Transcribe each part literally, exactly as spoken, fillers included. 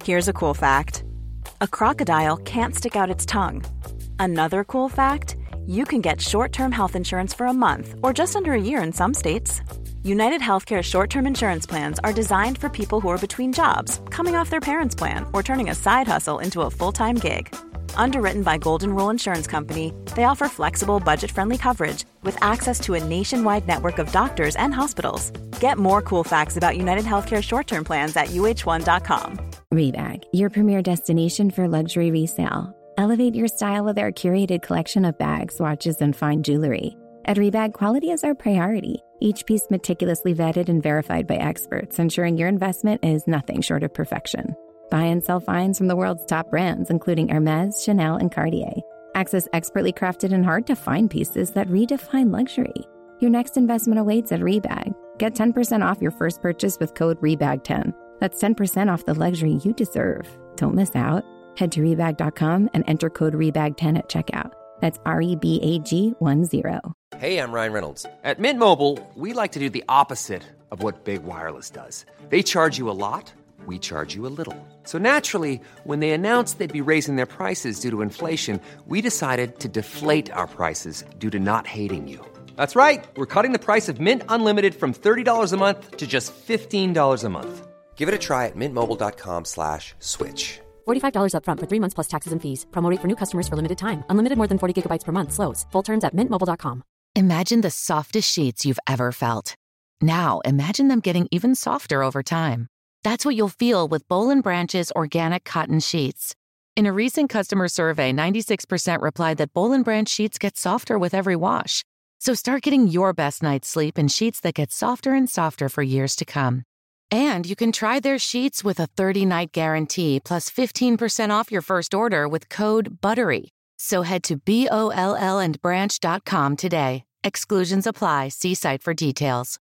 Here's a cool fact. A crocodile can't stick out its tongue. Another cool fact, you can get short-term health insurance for a month or just under a year in some states. United Healthcare short-term insurance plans are designed for people who are between jobs, coming off their parents' plan, or turning a side hustle into a full-time gig. Underwritten by Golden Rule Insurance Company, they offer flexible, budget-friendly coverage with access to a nationwide network of doctors and hospitals. Get more cool facts about United Healthcare short-term plans at U H one dot com. Rebag, your premier destination for luxury resale. Elevate your style with our curated collection of bags, watches, and fine jewelry. At Rebag, quality is our priority. Each piece meticulously vetted and verified by experts, ensuring your investment is nothing short of perfection. Buy and sell finds from the world's top brands, including Hermes, Chanel, and Cartier. Access expertly crafted and hard-to-find pieces that redefine luxury. Your next investment awaits at Rebag. Get ten percent off your first purchase with code rebag ten. That's ten percent off the luxury you deserve. Don't miss out. Head to rebag dot com and enter code rebag ten at checkout. That's R E B A G one zero. Hey, I'm Ryan Reynolds. At Mint Mobile, we like to do the opposite of what Big Wireless does. They charge you a lot, we charge you a little. So naturally, when they announced they'd be raising their prices due to inflation, we decided to deflate our prices due to not hating you. That's right. We're cutting the price of Mint Unlimited from thirty dollars a month to just fifteen dollars a month. Give it a try at mintmobile.com slash switch. forty-five dollars up front for three months plus taxes and fees. Promo rate for new customers for limited time. Unlimited more than forty gigabytes per month. Slows full terms at mint mobile dot com. Imagine the softest sheets you've ever felt. Now imagine them getting even softer over time. That's what you'll feel with Boll and Branch's organic cotton sheets. In a recent customer survey, ninety-six percent replied that Boll and Branch sheets get softer with every wash. So start getting your best night's sleep in sheets that get softer and softer for years to come. And you can try their sheets with a thirty-night guarantee plus fifteen percent off your first order with code BUTTERY. So head to B O L L and branch dot com today. Exclusions apply. See site for details.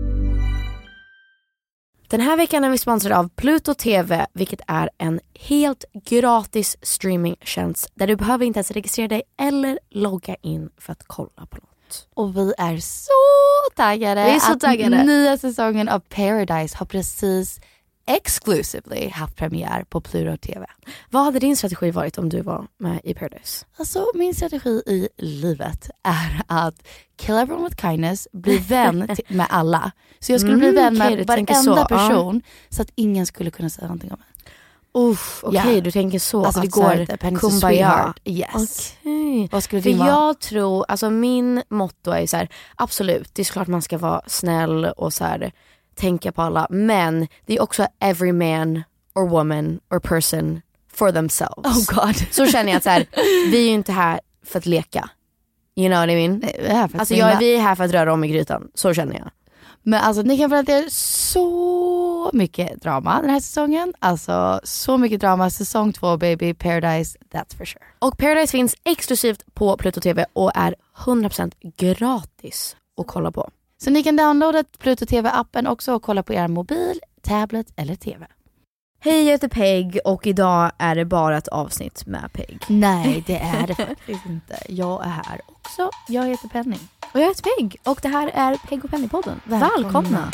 Den här veckan är vi sponsrade av Pluto T V, vilket är en helt gratis streamingtjänst där du behöver inte ens registrera dig eller logga in för att kolla på något. Och vi är så taggade. Vi är så taggade. Att nya säsongen av Paradise har precis exclusively haft premiär på Pluto T V. Vad hade din strategi varit om du var med i Paradise? Alltså min strategi i livet är att kill everyone with kindness, bli vän till, med alla. Så jag skulle Mm, bli vän med okej, du varenda tänker så. person så att ingen skulle kunna säga någonting om mig. Uff, okej, okay, Ja. du tänker så. Alltså det att går så här, inte. Penny kumbaya. Yes. Okej. Vad skulle För din vara? jag tror, alltså min motto är så här, absolut, det är såklart man ska vara snäll och så här, tänka på alla. Men det är också every man or woman or person for themselves. Oh god. Så känner jag att så här, vi är ju inte här för att leka. You know what I mean? Nej, vi är här för att alltså vinna. jag, vi är här för att röra om i grytan. Så känner jag. Men alltså ni kan förvänta er så mycket drama den här säsongen. Alltså så mycket drama. Säsong två baby, Paradise, that's for sure. Och Paradise finns exklusivt på Pluto T V och är hundra procent gratis att kolla på. Så ni kan downloada Pluto T V-appen också och kolla på er mobil, tablet eller T V. Hej, jag heter Peg och idag är det bara ett avsnitt med Peg. Nej, det är det faktiskt inte. Jag är här också. Jag heter Penny. Och jag heter Peg och det här är Peg och Penny-podden. Välkomna. Välkomna!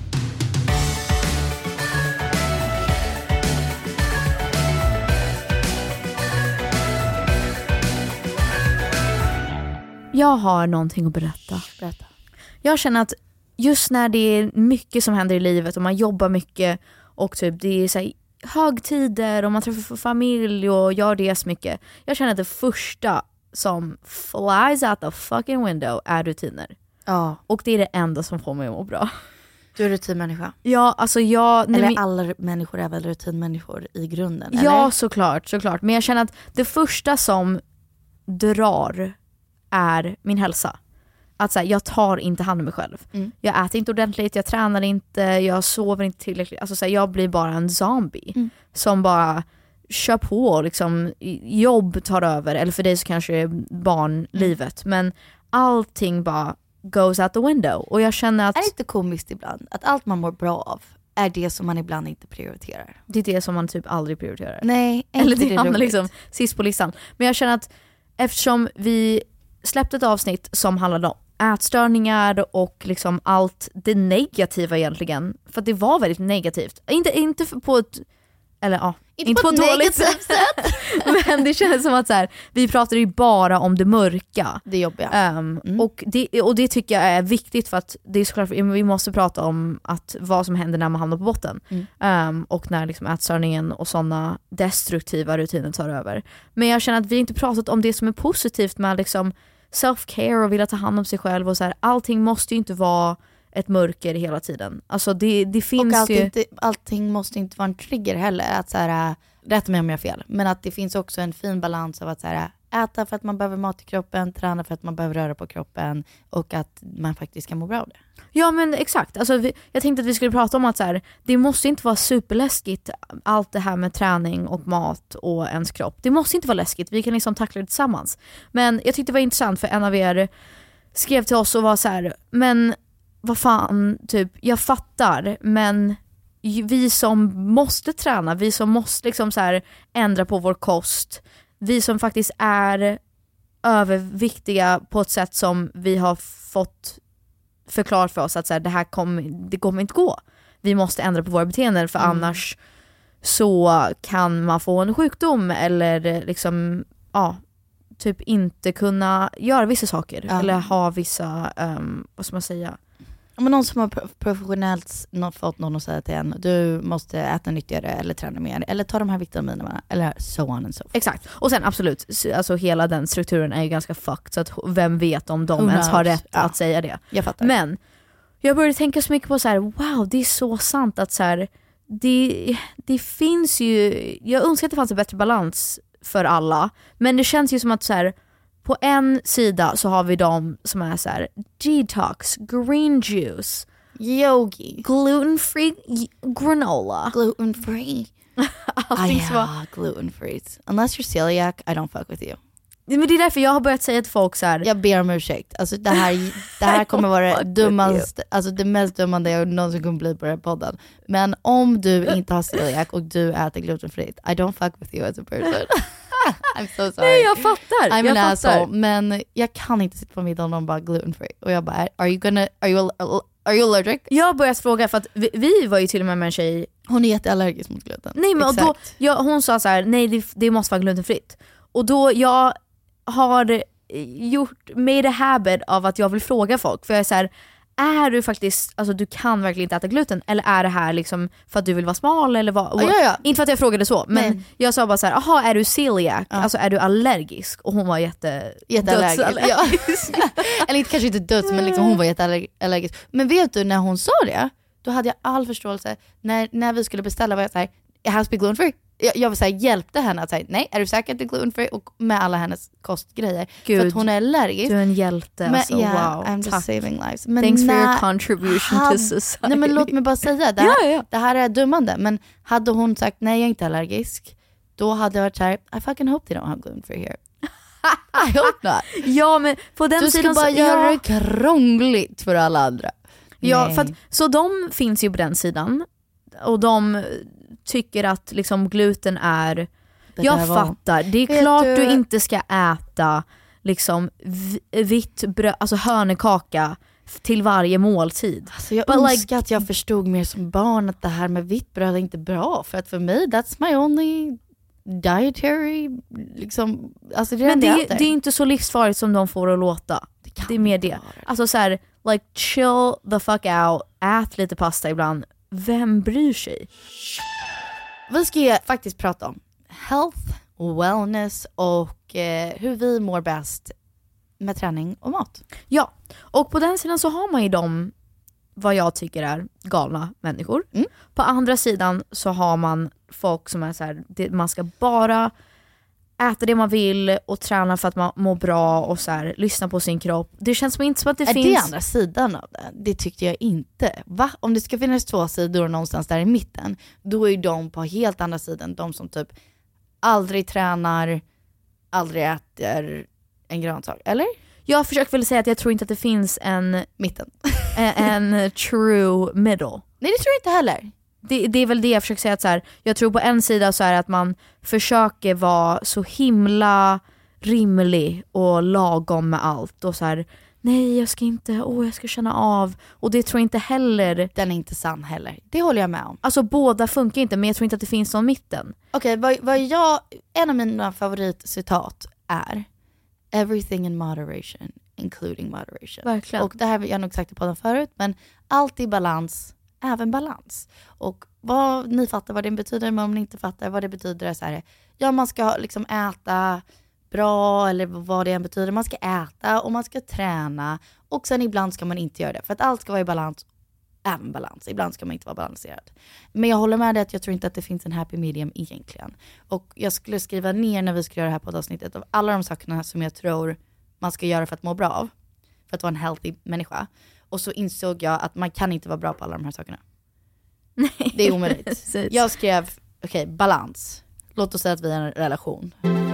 Jag har någonting att berätta. Berätta. Jag känner att just när det är mycket som händer i livet och man jobbar mycket och typ det är så här högtider och man träffar familj och gör det så mycket. Jag känner att det första som flies out the fucking window är rutiner. Ja. Och det är det enda som får mig att må bra. Du är rutinmänniska. Ja, alltså jag... Eller min... alla människor är väl rutinmänniskor i grunden? Ja, eller? såklart, såklart. Men jag känner att det första som drar är min hälsa. Att så här, jag tar inte hand om mig själv. Mm. Jag äter inte ordentligt, jag tränar inte, jag sover inte tillräckligt. Alltså så här, jag blir bara en zombie Mm. som bara kör på och liksom jobb tar över. Eller för dig så kanske det är barnlivet. Mm. Men allting bara goes out the window. Och jag känner att Är det inte komiskt ibland att allt man mår bra av är det som man ibland inte prioriterar? det är det som man typ aldrig prioriterar. Nej, Eller inte det hamnar roligt. liksom sist på listan. Men jag känner att eftersom vi släppte ett avsnitt som handlade om ätstörningar och liksom allt det negativa egentligen. För att det var väldigt negativt. Inte, inte på ett Eller ja, Inte, inte på på ett ett dåligt negativt sätt. Men det känns som att så här, vi pratar ju bara om det mörka. Det jobbiga. Um, Mm. och, det, och det tycker jag är viktigt för att det är såklart, vi måste prata om att vad som händer när man hamnar på botten. Mm. Um, och när liksom ätstörningen och sådana destruktiva rutiner tar över. Men jag känner att vi inte pratat om det som är positivt med liksom self-care och vilja ta hand om sig själv. Och så här, allting måste ju inte vara ett mörker hela tiden. Alltså det, det finns och allt ju... inte, allting måste inte vara en trigger heller. Att så här, rätta mig om jag har fel. Men att det finns också en fin balans av att så här, äta för att man behöver mat i kroppen, träna för att man behöver röra på kroppen och att man faktiskt kan må bra av det. Ja men exakt, alltså, vi, jag tänkte att vi skulle prata om att så här, det måste inte vara superläskigt allt det här med träning och mat och ens kropp. Det måste inte vara läskigt, vi kan liksom tackla det tillsammans. Men jag tyckte det var intressant för en av er skrev till oss och var så här, men vad fan, typ, jag fattar, men vi som måste träna, vi som måste liksom så här ändra på vår kost, vi som faktiskt är överviktiga på ett sätt som vi har fått förklarat för oss att så här, det här kommer, det kommer inte gå. Vi måste ändra på våra beteenden för mm. annars så kan man få en sjukdom eller liksom, ja, typ inte kunna göra vissa saker ja. eller ha vissa, um, vad ska man säga? Men någon som har professionellt fått någon att säga till en, du måste äta nyttigare eller träna mer eller ta de här vitaminerna eller so on and so forth. Exakt. Och sen absolut, alltså hela den strukturen är ju ganska fucked så att vem vet om de ens har rätt ja. att säga det. Jag fattar. Men jag började tänka så mycket på så här, wow, det är så sant att så här, det, det finns ju, jag önskar att det fanns en bättre balans för alla, men det känns ju som att så här, på en sida så har vi de som är så här detox, green juice, yogi, gluten-free granola. Gluten-free. Allting ah, ja, gluten-free. Unless you're celiac, I don't fuck with you. Men det är därför jag har börjat säga till folk så här. Jag ber om ursäkt. Alltså det här, det här kommer vara det dummaste, alltså det mest dummande jag någonsin kommer bli på den här podden. Men om du inte har celiac och du äter glutenfritt, I don't fuck with you as a person. I'm so sorry. Nej, jag fattar. I'm jag an fattar. asshole. Men jag kan inte sitta på middag och någon bara gluten free. Och jag bara, are you gonna, are you, are you allergic? Jag har börjat fråga för att vi, vi var ju till och med med en tjej. Hon är jätteallergisk mot gluten. Nej men och då, jag, hon sa så här, nej det, det måste vara glutenfritt. Och då jag har gjort made a habit av att jag vill fråga folk. För jag är så här, är du faktiskt, alltså du kan verkligen inte äta gluten, eller är det här liksom för att du vill vara smal eller vad? Ja, ja. Inte för att jag frågade så, men nej. Jag sa bara så här, aha, är du celiac? Ja. Alltså är du allergisk? Och hon var jätte jätteallergisk. Ja. Eller inte, kanske inte döds, men liksom hon var jätteallergisk. Men vet du, när hon sa det, då hade jag all förståelse. När, när vi skulle beställa var jag så här, it has to be gluten free. Jag, jag vill säga, hjälpte henne att säga, nej, är du säker att det är gluten free? Och med alla hennes kostgrejer. Gud, för att hon är allergisk. Du är en hjälte. Men, alltså, yeah, wow, I'm just tack. saving lives. Men thanks när, for your contribution had, to society. Nej men låt mig bara säga, det här, ja, ja. det här är dummande. Men hade hon sagt, nej jag är inte allergisk, då hade jag varit så här, I fucking hope they don't have gluten free here. I hope not. Ja, men på den du sidan ska bara så, göra ja. det krångligt för alla andra. Ja, nej. för att, så de finns ju på den sidan. Och de tycker att liksom gluten är, jag fattar, det är vet klart du... du inte ska äta liksom vitt bröd, alltså hörnekaka till varje måltid. Alltså jag But önskar like, att jag förstod mer som barn att det här med vitt bröd är inte bra. För att för mig, that's my only dietary liksom, alltså det är men det, det, det är inte så livsfarligt som de får att låta. Det, det är mer det. Alltså så här, like chill the fuck out, ät lite pasta ibland. Vem bryr sig? Vi ska faktiskt prata om health, wellness och eh, hur vi mår bäst med träning och mat. Ja, och på den sidan så har man ju de, vad jag tycker är galna människor. Mm. På andra sidan så har man folk som är så här, det, man ska bara äta det man vill och träna för att man mår bra och så här, lyssna på sin kropp. Det känns som inte som att det är finns... Är det andra sidan av det? Det tyckte jag inte. Va? Om det ska finnas två sidor någonstans där i mitten, då är de på helt andra sidan. De som typ aldrig tränar, aldrig äter en grönsak. Eller? Jag försöker väl säga att jag tror inte att det finns en... Mitten. en, en true middle. Nej, det tror jag inte heller. Det, det är väl det jag försöker säga, att så här, jag tror på en sida så är det att man försöker vara så himla rimlig och lagom med allt och så här, nej jag ska inte, åh jag ska känna av. Och det tror jag inte heller. Den är inte sann heller. Det håller jag med om. Alltså båda funkar inte, men jag tror inte att det finns någon mitten. Okej, okay, vad, vad jag, en av mina favoritcitat är everything in moderation, including moderation. Verkligen. Och det här har jag nog sagt på den förut, men allt i balans, även balans. Och vad ni fattar vad det betyder, men om ni inte fattar vad det betyder är så här, ja man ska liksom äta bra eller vad det än betyder. Man ska äta och man ska träna och sen ibland ska man inte göra det. För att allt ska vara i balans, även balans. Ibland ska man inte vara balanserad. Men jag håller med dig att jag tror inte att det finns en happy medium egentligen. Och jag skulle skriva ner när vi ska göra det här på avsnittet av alla de sakerna som jag tror man ska göra för att må bra av. För att vara en healthy människa. Och så insåg jag att man kan inte vara bra på alla de här sakerna. Nej. Det är omöjligt. Jag skrev, okej, okay, balans. Låt oss säga att vi är en relation.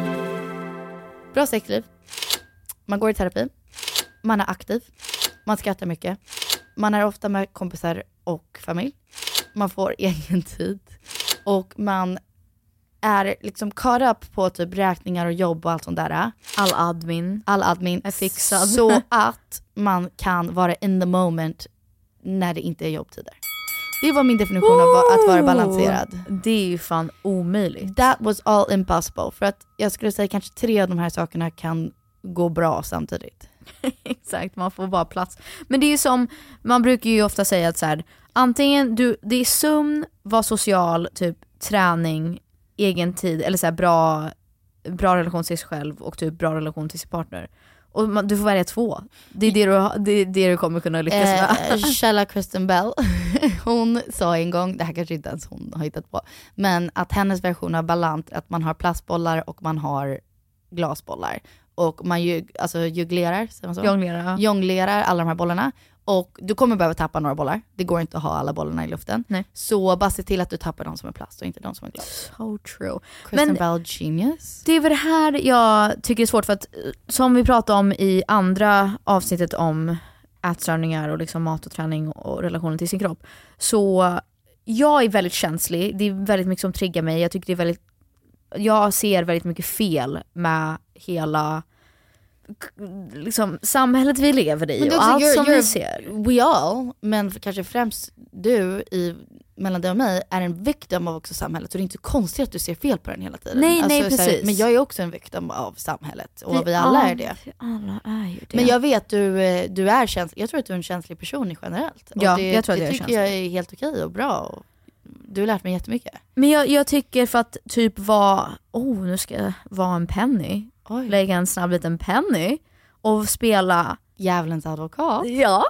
Bra sexliv. Man går i terapi. Man är aktiv. Man skrattar mycket. Man är ofta med kompisar och familj. Man får egen tid. Och man är liksom caught up på typ räkningar och jobb och allt sånt där. All admin. All admin är fixad. Så att man kan vara in the moment när det inte är jobbtider. Det var min definition av att vara balanserad. Det är ju fan omöjligt. That was all impossible. För att jag skulle säga kanske tre av de här sakerna kan gå bra samtidigt. Exakt, man får bara plats. Men det är ju som, man brukar ju ofta säga att så här, antingen du, det är sömn, var social, typ träning, egen tid, eller så här bra, bra relation till sig själv och typ bra relation till sin partner. Och man, du får välja två. Det är det du, det är det du kommer kunna lyckas med. Eh, Källa Kristen Bell, hon sa en gång, det här kanske inte ens hon har hittat på, men att hennes version av balans, att man har plastbollar och man har glasbollar. Och man ju, alltså jonglerar, säger man så? Jonglerar, jonglerar alla de här bollarna. Och du kommer behöva tappa några bollar. Det går inte att ha alla bollarna i luften. Nej. Så bara se till att du tappar de som är plast och inte de som är glas. So true. Kristen Men Bell genius. det är väl det här jag tycker är svårt, för att som vi pratade om i andra avsnittet om ätstörningar och liksom mat och träning och relationen till sin kropp. Så jag är väldigt känslig. Det är väldigt mycket som triggar mig. Jag tycker det är väldigt, jag ser väldigt mycket fel med hela liksom samhället vi lever i och allt you're, som you're, vi ser. We all, men kanske främst du i, mellan dig och mig är en victim av också samhället. Så det är inte konstigt att du ser fel på den hela tiden. Nej, alltså, nej precis. Här, men jag är också en victim av samhället och vi, vi alla all, är det. Alla är ju det. Men jag vet du, du är känslig. Jag tror att du är en känslig person generellt. Och ja, det, jag tror att det jag är tycker jag är helt okej och bra. Och du har lärt mig jättemycket. Men jag, jag tycker för att typ vara, oh nu ska jag vara en Penny. Oj. Lägga en snabb liten Penny och spela djävulens advokat. Ja.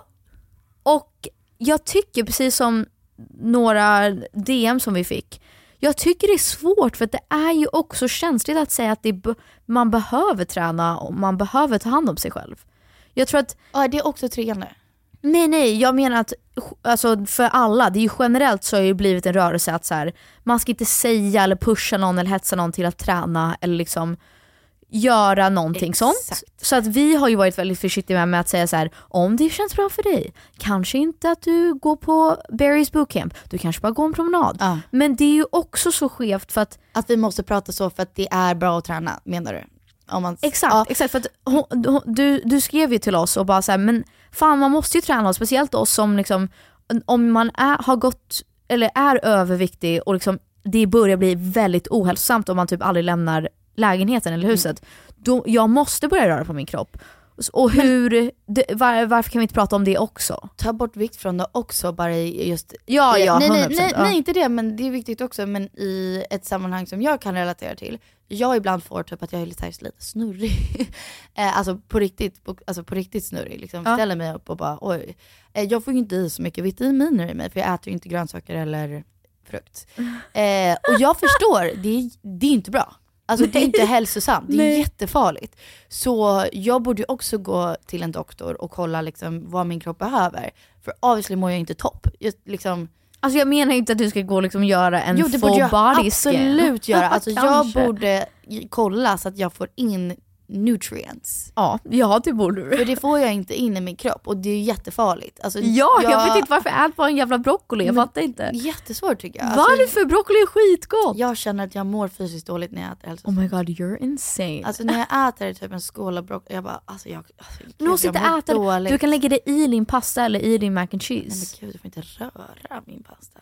Och jag tycker precis som några D M som vi fick, jag tycker det är svårt för att det är ju också känsligt att säga att det be- man behöver träna och man behöver ta hand om sig själv. Jag tror att ja, det är också triggande. Nej, nej, jag menar att alltså, för alla, det är ju generellt så har det blivit en rörelse att så här, man ska inte säga eller pusha någon eller hetsa någon till att träna eller liksom göra någonting Exakt. sånt. Så att vi har ju varit väldigt försiktiga med att säga så här, om det känns bra för dig, kanske inte att du går på Barry's bootcamp, du kanske bara går en promenad. Ja. Men det är ju också så skevt för att att vi måste prata så för att det är bra att träna, menar du? Om man, exakt, ja. exakt för att hon, hon, du, du skrev ju till oss och bara så här, men fan man måste ju träna, speciellt oss som liksom, om man är, har gått eller är överviktig och liksom det börjar bli väldigt ohälsosamt om man typ aldrig lämnar lägenheten eller huset, mm. då jag måste börja röra på min kropp. Och hur det, var, varför kan vi inte prata om det också? Ta bort vikt från det också, bara just ja, ja, nej, nej, nej, ja. nej, inte det, men det är viktigt också, men i ett sammanhang som jag kan relatera till. Jag ibland får typ att jag är lite, här, lite snurrig. alltså på riktigt, på, alltså på riktigt snurrig liksom. Ja. Ställer mig upp och bara oj, jag får ju inte i så mycket vitaminer i mig för jag äter ju inte grönsaker eller frukt. eh, och jag förstår, det är, det är inte bra. Alltså det är inte hälsosamt, det är Nej. jättefarligt. Så jag borde också gå till en doktor och kolla liksom vad min kropp behöver. För obviously mår jag inte topp. Just liksom, alltså jag menar inte att du ska gå och liksom göra en jo, det full borde jag body absolut scan. göra. Alltså jag borde kolla så att jag får in nutrients. Ja, ja det borde du. För det får jag inte in i min kropp och det är jättefarligt. Alltså, ja, jag, jag vet inte varför jag äter bara en jävla broccoli, jag fattar inte. Jättesvårt tycker jag. Alltså, varför? Broccoli är skitgott. Jag känner att jag mår fysiskt dåligt när jag äter hälsosamt. Oh my god, you're insane. Alltså när jag äter typ en skål av broccoli, jag bara, alltså jag, alltså, du måste inte äta dåligt. Du kan lägga det i din pasta eller i din mac and cheese. Nej men gud, du får inte röra min pasta.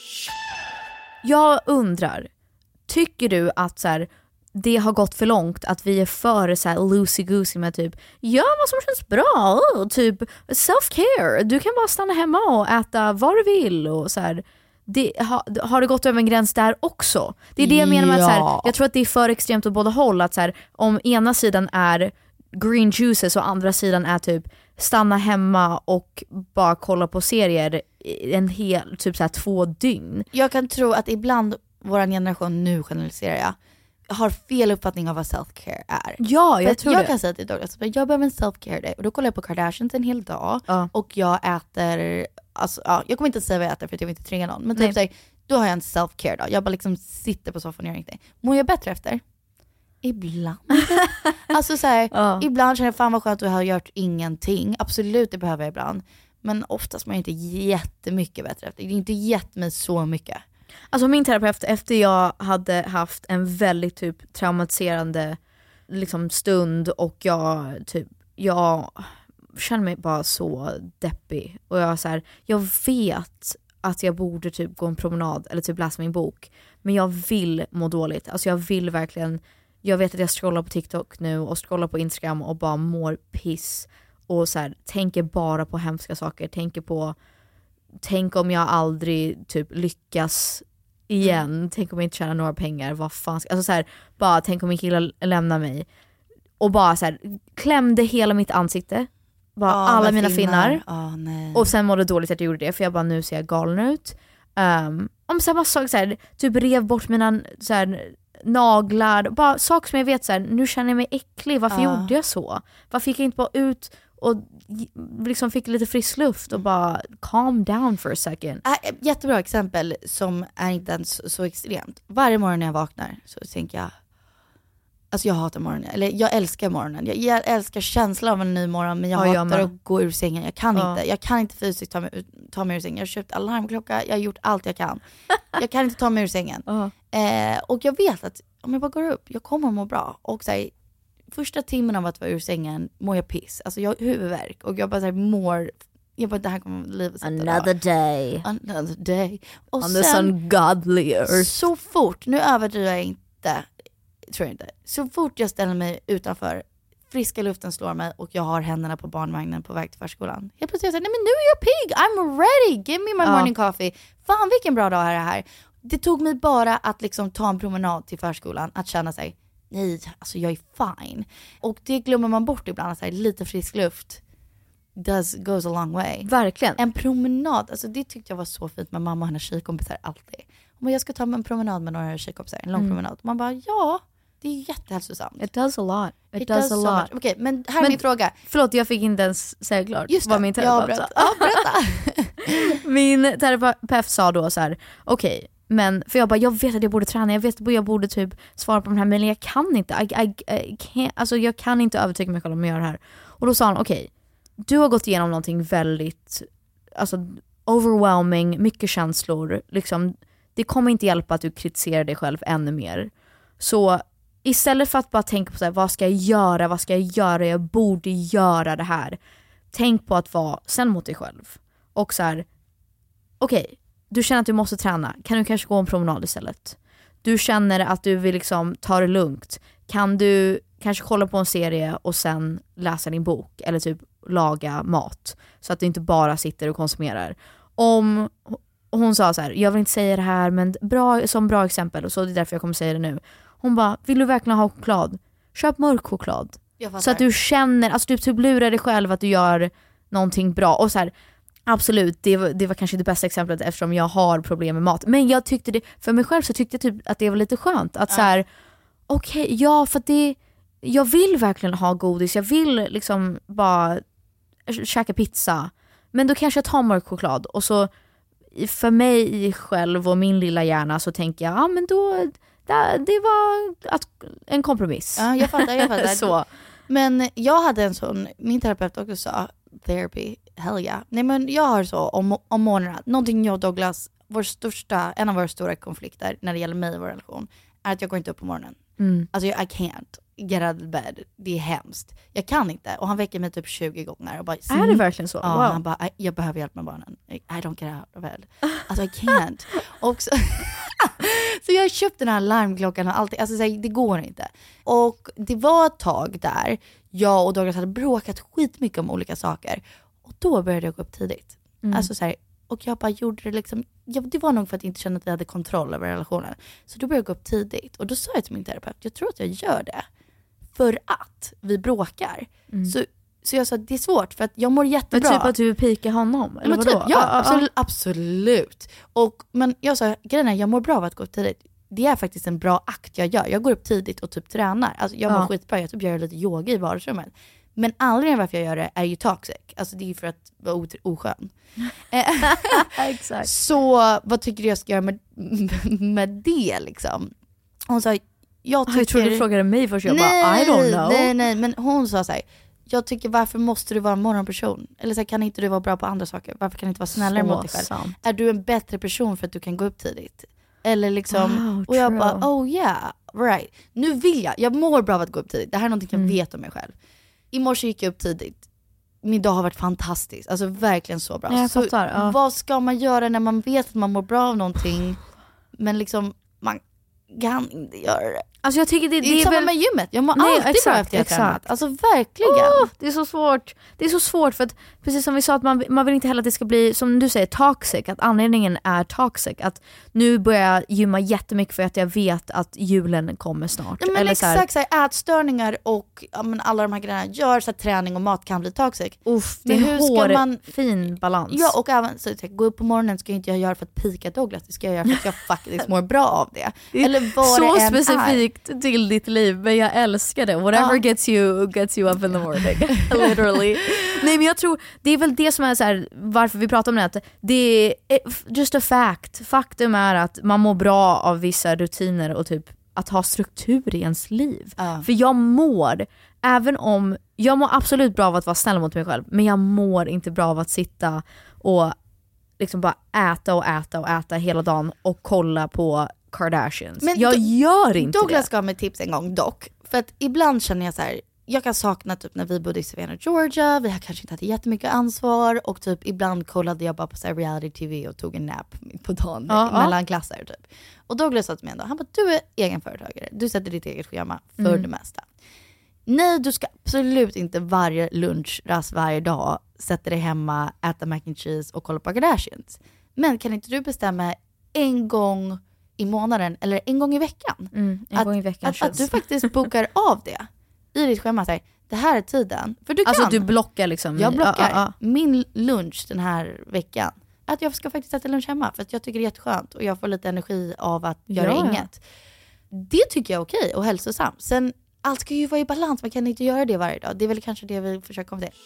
Jag undrar, tycker du att så här, det har gått för långt, att vi är för så här loosey-goosey med typ gör vad som känns bra, typ self-care, du kan bara stanna hemma och äta vad du vill och så här, det, har, har det gått över en gräns där också? Det är det jag menar med att så här, jag tror att det är för extremt åt båda håll, att så här, om ena sidan är green juices och andra sidan är typ stanna hemma och bara kolla på serier en hel, typ så här två dygn. Jag kan tro att ibland vår generation, nu generaliserar jag, har fel uppfattning av vad self-care är. Ja, jag tror jag det. kan säga till Douglas, jag behöver en self-care day och då kollar jag på Kardashians en hel dag ja. och jag äter, alltså, ja, jag kommer inte säga vad jag äter för att jag vill inte tränga någon, men typ så här, då har jag en self-care dag. Jag bara liksom sitter på soffan och gör ingenting. Mår jag bättre efter? Ibland. Alltså så här, ja. Ibland känner jag fan vad skönt att jag har gjort ingenting. Absolut, det behöver jag ibland. Men oftast mår jag inte jättemycket bättre efter. Det är inte gett mig så mycket. Alltså min terapeut, efter jag hade haft en väldigt typ traumatiserande liksom, stund och jag typ, jag känner mig bara så deppig. Och jag så här, jag vet att jag borde typ gå en promenad eller typ läsa min bok. Men jag vill må dåligt. Alltså jag vill verkligen, jag vet att jag scrollar på TikTok nu och scrollar på Instagram och bara mår piss. Och så här, tänker bara på hemska saker. Tänker på, tänk om jag aldrig typ lyckas igen. Mm. Tänk om jag inte tjänar några pengar. Vad fan ska, alltså så här, bara tänk om min kille lämnar mig. Och bara så här, klämde hela mitt ansikte. Bara oh, alla mina finnar. finnar. Oh, nej. Och sen mådde det dåligt att jag gjorde det. För jag bara, nu ser jag galen ut. Um, om samma sak så här, typ rev bort mina så här, naglar. Bara saker som jag vet så här, nu känner jag mig äcklig. Varför uh. gjorde jag så? Varför gick jag inte bara ut och liksom fick lite frisk luft och bara calm down for a second. Äh, jättebra exempel som är inte ens så extremt. Varje morgon när jag vaknar så tänker jag, alltså jag hatar morgonen, eller jag älskar morgonen. Jag, jag älskar känslan av en ny morgon, men jag ja, hatar jag att gå ur sängen. Jag kan ja. inte, jag kan inte fysiskt ta mig, ta mig ur sängen. Jag har köpt alarmklocka, jag har gjort allt jag kan. Jag kan inte ta mig ur sängen. Uh. Eh, och jag vet att om jag bara går upp, jag kommer att må bra. Och så här, första timmen av att vara ur sängen mår jag piss. Alltså jag har huvudvärk och jag bara så här, mår, jag bara, det här kommer livet sätta Another dag. day. Another day. Och on sen, this ungodly earth. Så fort, nu överdriver jag inte, tror jag inte. Så fort jag ställer mig utanför, friska luften slår mig och jag har händerna på barnvagnen på väg till förskolan. Jag plötsligt säger, nej men nu är jag pigg, I'm ready, give me my ja. morning coffee. Fan vilken bra dag är det här. Det tog mig bara att liksom ta en promenad till förskolan, att känna sig, nej, alltså jag är fine. Och det glömmer man bort ibland, så här, lite frisk luft does, goes a long way. Verkligen. En promenad, alltså det tyckte jag var så fint med mamma och hennes tjejkompisar alltid. Men jag ska ta en promenad med några tjejkompisar, en lång mm. promenad. Man bara, ja, det är jättehälsosamt. It does a lot. It, It does, does a so lot. Okej, okay, men här är men, min fråga. Förlåt, jag fick inte ens säga klart. Just det, vad min terapeut ja, sa. Ja, berätta. Min terapeut sa då så här, okej, okay, men för jag bara, jag vet att jag borde träna, jag vet att jag borde typ svara på den här, men jag kan inte. I, I, I can't, alltså jag kan inte övertyga mig själv om jag gör det här. Och då sa han, okej, okay, du har gått igenom någonting väldigt, alltså overwhelming, mycket känslor, liksom, det kommer inte hjälpa att du kritiserar dig själv ännu mer. Så istället för att bara tänka på så här, vad ska jag göra, vad ska jag göra, jag borde göra det här. Tänk på att vara sen mot dig själv. Och så här, okej, okay, du känner att du måste träna, kan du kanske gå en promenad istället? Du känner att du vill liksom ta det lugnt, kan du kanske kolla på en serie och sen läsa din bok eller typ laga mat så att du inte bara sitter och konsumerar. Om hon sa så här, jag vill inte säga det här, men bra, som bra exempel, och så är det därför jag kommer säga det nu. Hon bara, vill du verkligen ha choklad? Köp mörk choklad. Så att du känner, alltså du typ lurar dig själv att du gör någonting bra. Och så här, absolut, det var, det var kanske det bästa exemplet eftersom jag har problem med mat. Men jag tyckte det, för mig själv så tyckte jag typ att det var lite skönt. Att ja. så här, okej, okay, ja för det, jag vill verkligen ha godis. Jag vill liksom bara käka pizza. Men då kanske jag tar mörk choklad. Och så för mig själv och min lilla hjärna så tänker jag, ja ah, men då, det, det var att, en kompromiss. Ja, jag fattar, jag fattar. Så. Men jag hade en sån, min terapeut också sa, therapy, hell yeah. Nej men jag har så om, om morgnarna, någonting jag och Douglas, vår största, en av våra stora konflikter när det gäller mig och vår relation, är att jag går inte upp på morgonen. Mm. Alltså I can't get out of bed. Det är hemskt. Jag kan inte. Och han väcker mig typ tjugo gånger. Och bara, är det verkligen så? Ja, wow. Han bara, jag behöver hjälp med barnen. I don't get out of bed. Alltså I can't. och så, så jag har köpt den här larmklockan och allt. Alltså så här, det går inte. Och det var ett tag där jag och Douglas hade bråkat skitmycket om olika saker. Och då började jag gå upp tidigt. Mm. Alltså så här, och jag bara gjorde det liksom, ja, det var nog för att jag inte kände att vi hade kontroll över relationen. Så då började jag gå upp tidigt. Och då sa jag till min terapeut, jag tror att jag gör det för att vi bråkar. Mm. Så, så jag sa, det är svårt för att jag mår jättebra. Men typ att du pikar honom? Eller men vadå? Typ, ja, absolut. absolut. Och, men jag sa, grejen är, jag mår bra av att gå upp tidigt. Det är faktiskt en bra akt jag gör. Jag går upp tidigt och typ tränar. Alltså jag mår ja. skitbra, jag typ gör lite yoga i vardagsrummet. Men anledningen varför jag gör det är ju toxic. Alltså det är för att vara o- oskön. Exakt. Så vad tycker du jag ska göra med, med det liksom? Hon sa, jag tycker... Jag tror du frågade mig först, jag nej, bara, I don't know. Nej, nej, men hon sa så här, jag tycker varför måste du vara en morgonperson? Eller så här, kan inte du vara bra på andra saker? Varför kan du inte vara snällare så mot dig själv? Sant. Är du en bättre person för att du kan gå upp tidigt? Eller liksom, wow, och jag true. bara, oh yeah, right. Nu vill jag, jag mår bra av att gå upp tidigt. Det här är någonting jag mm. vet om mig själv. I morse gick jag upp tidigt. Min dag har varit fantastisk. Alltså verkligen så bra. Jag så fattar, ja. Vad ska man göra när man vet att man mår bra av någonting men liksom man kan inte göra det? Alltså jag tycker det, det är, det är samma väl... med gymmet. Jag mår Nej, alltid exakt, bra efter jag exakt. tränat. Alltså verkligen. Oh, det är så svårt. Det är så svårt för att precis som vi sa att man, man vill inte heller att det ska bli, som du säger, toxic. Att anledningen är toxic. Att nu börjar jag gymma jättemycket för att jag vet att julen kommer snart. Ja, men eller exakt, så här, så här, ätstörningar och ja, men alla de här grejerna gör så att träning och mat kan bli toxic. Uff, det är en hårfin balans. Ja, och även så att gå upp på morgonen ska jag inte göra för att pika Douglas. Det ska jag göra för att jag faktiskt mår bra av det. Eller vad så det än specifikt är. Till ditt liv, men jag älskar det. Whatever ja. gets you gets you up in the morning. Literally. Nej, men jag tror det är väl det som är så här, varför vi pratar om det, att det är just a fact. Faktum är att man mår bra av vissa rutiner och typ att ha struktur i ens liv. Uh. För jag mår, även om jag mår absolut bra av att vara snäll mot mig själv, men jag mår inte bra av att sitta och liksom bara äta och äta och äta hela dagen och kolla på Kardashians. Men jag do- gör inte Douglas det. gav mig tips en gång dock. För att ibland känner jag så här, jag kan sakna typ när vi bodde i Savannah, Georgia. Vi har kanske inte hade jättemycket ansvar. Och typ ibland kollade jag bara på så här reality tv och tog en nap på dagen ja, mellan ja. klasser typ. Och Douglas sa till mig ändå, han bara, du är egenföretagare. Du sätter ditt eget schema för mm. det mesta. Nej, du ska absolut inte varje lunchrast varje dag sätta dig hemma, äta mac and cheese och kolla på Kardashians. Men kan inte du bestämma en gång i månaden eller en gång i veckan? Mm, en att, gång i veckan att, att du faktiskt bokar av det i ditt schema. Så här, det här är tiden. För du alltså kan. Du blockar liksom. Jag blockar ja, ja, ja. min lunch den här veckan. Att jag ska faktiskt äta lunch hemma. För att jag tycker det är jätteskönt. Och jag får lite energi av att göra ja. inget. Det tycker jag är okej och hälsosamt. Sen, allt ska ju vara i balans. Man kan inte göra det varje dag. Det är väl kanske det vi försöker komma till.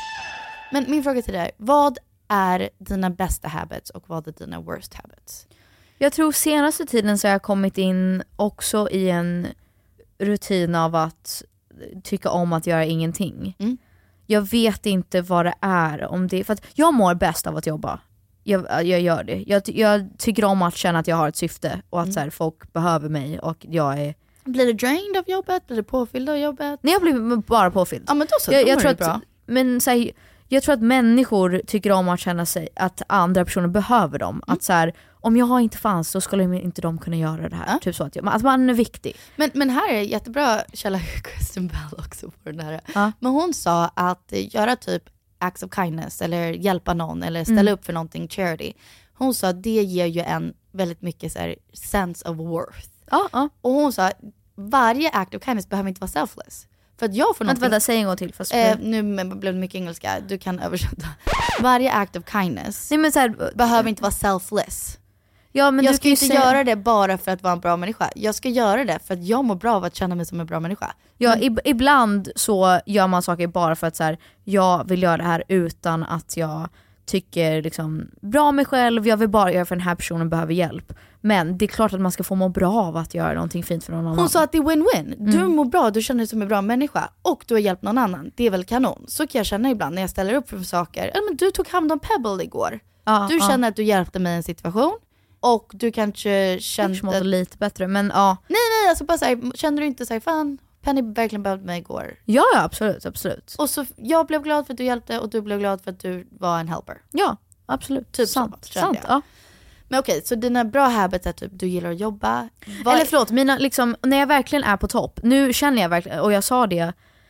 Men min fråga till dig är, vad är dina bästa habits och vad är dina worst habits? Jag tror senaste tiden så har jag kommit in också i en rutin av att tycka om att göra ingenting. Mm. Jag vet inte vad det är. Om det, för att jag mår bäst av att jobba. Jag, jag gör det. Jag, jag tycker om att känna att jag har ett syfte och att mm. så här, folk behöver mig och jag är... Blir du drained av jobbet? Blir du påfylld av jobbet? Nej, jag blir bara påfylld. Ja, men då så, jag, då jag tror det bra. Att, men så här, jag tror att människor tycker om att känna sig att andra personer behöver dem. Mm. Att så här, om jag inte fanns så skulle inte de kunna göra det här. Ja. Typ så att, jag, att man är viktig. Men, men här är jättebra källa Kristen Bell också på den här. Ja. Men hon sa att göra typ acts of kindness eller hjälpa någon eller ställa mm. upp för någonting charity. Hon sa att det ger ju en väldigt mycket så här, sense of worth. Ja, ja. Och hon sa att varje act of kindness behöver inte vara selfless. För att jag får någonting... Vänta, säg en gång till. Fast eh, nu blev det mycket engelska. Du kan översätta. Varje act of kindness Nej, men så här, behöver inte vara selfless. Ja, men jag du ska inte säga... göra det bara för att vara en bra människa. Jag ska göra det för att jag mår bra av att känna mig som en bra människa. Ja, men... ib- ibland så gör man saker bara för att så här, jag vill göra det här utan att jag tycker liksom bra mig själv. Jag vill bara göra för den här personen behöver hjälp. Men det är klart att man ska få må bra av att göra någonting fint för någon annan. Hon sa att det är win-win. Du Mm. mår bra, du känner dig som en bra människa och du har hjälpt någon annan. Det är väl kanon. Så kan jag känna ibland när jag ställer upp för saker. Eller men du tog hand om Pebble igår. Ja, Du ja. känner att du hjälpte mig i en situation och du kanske Jag kände... mådde lite bättre, men ja. Nej nej, alltså bara såhär, kände du inte såhär, fan Penny verkligen behövde mig igår. Ja, ja, absolut, absolut. Och så jag blev glad för att du hjälpte och du blev glad för att du var en helper. Ja, absolut. Typ sant, så, kände sant, jag. ja. Men okej, så dina bra habits är typ du gillar att jobba. Vad- Eller förlåt, mina, liksom, när jag verkligen är på topp, nu känner jag verkligen, och jag sa det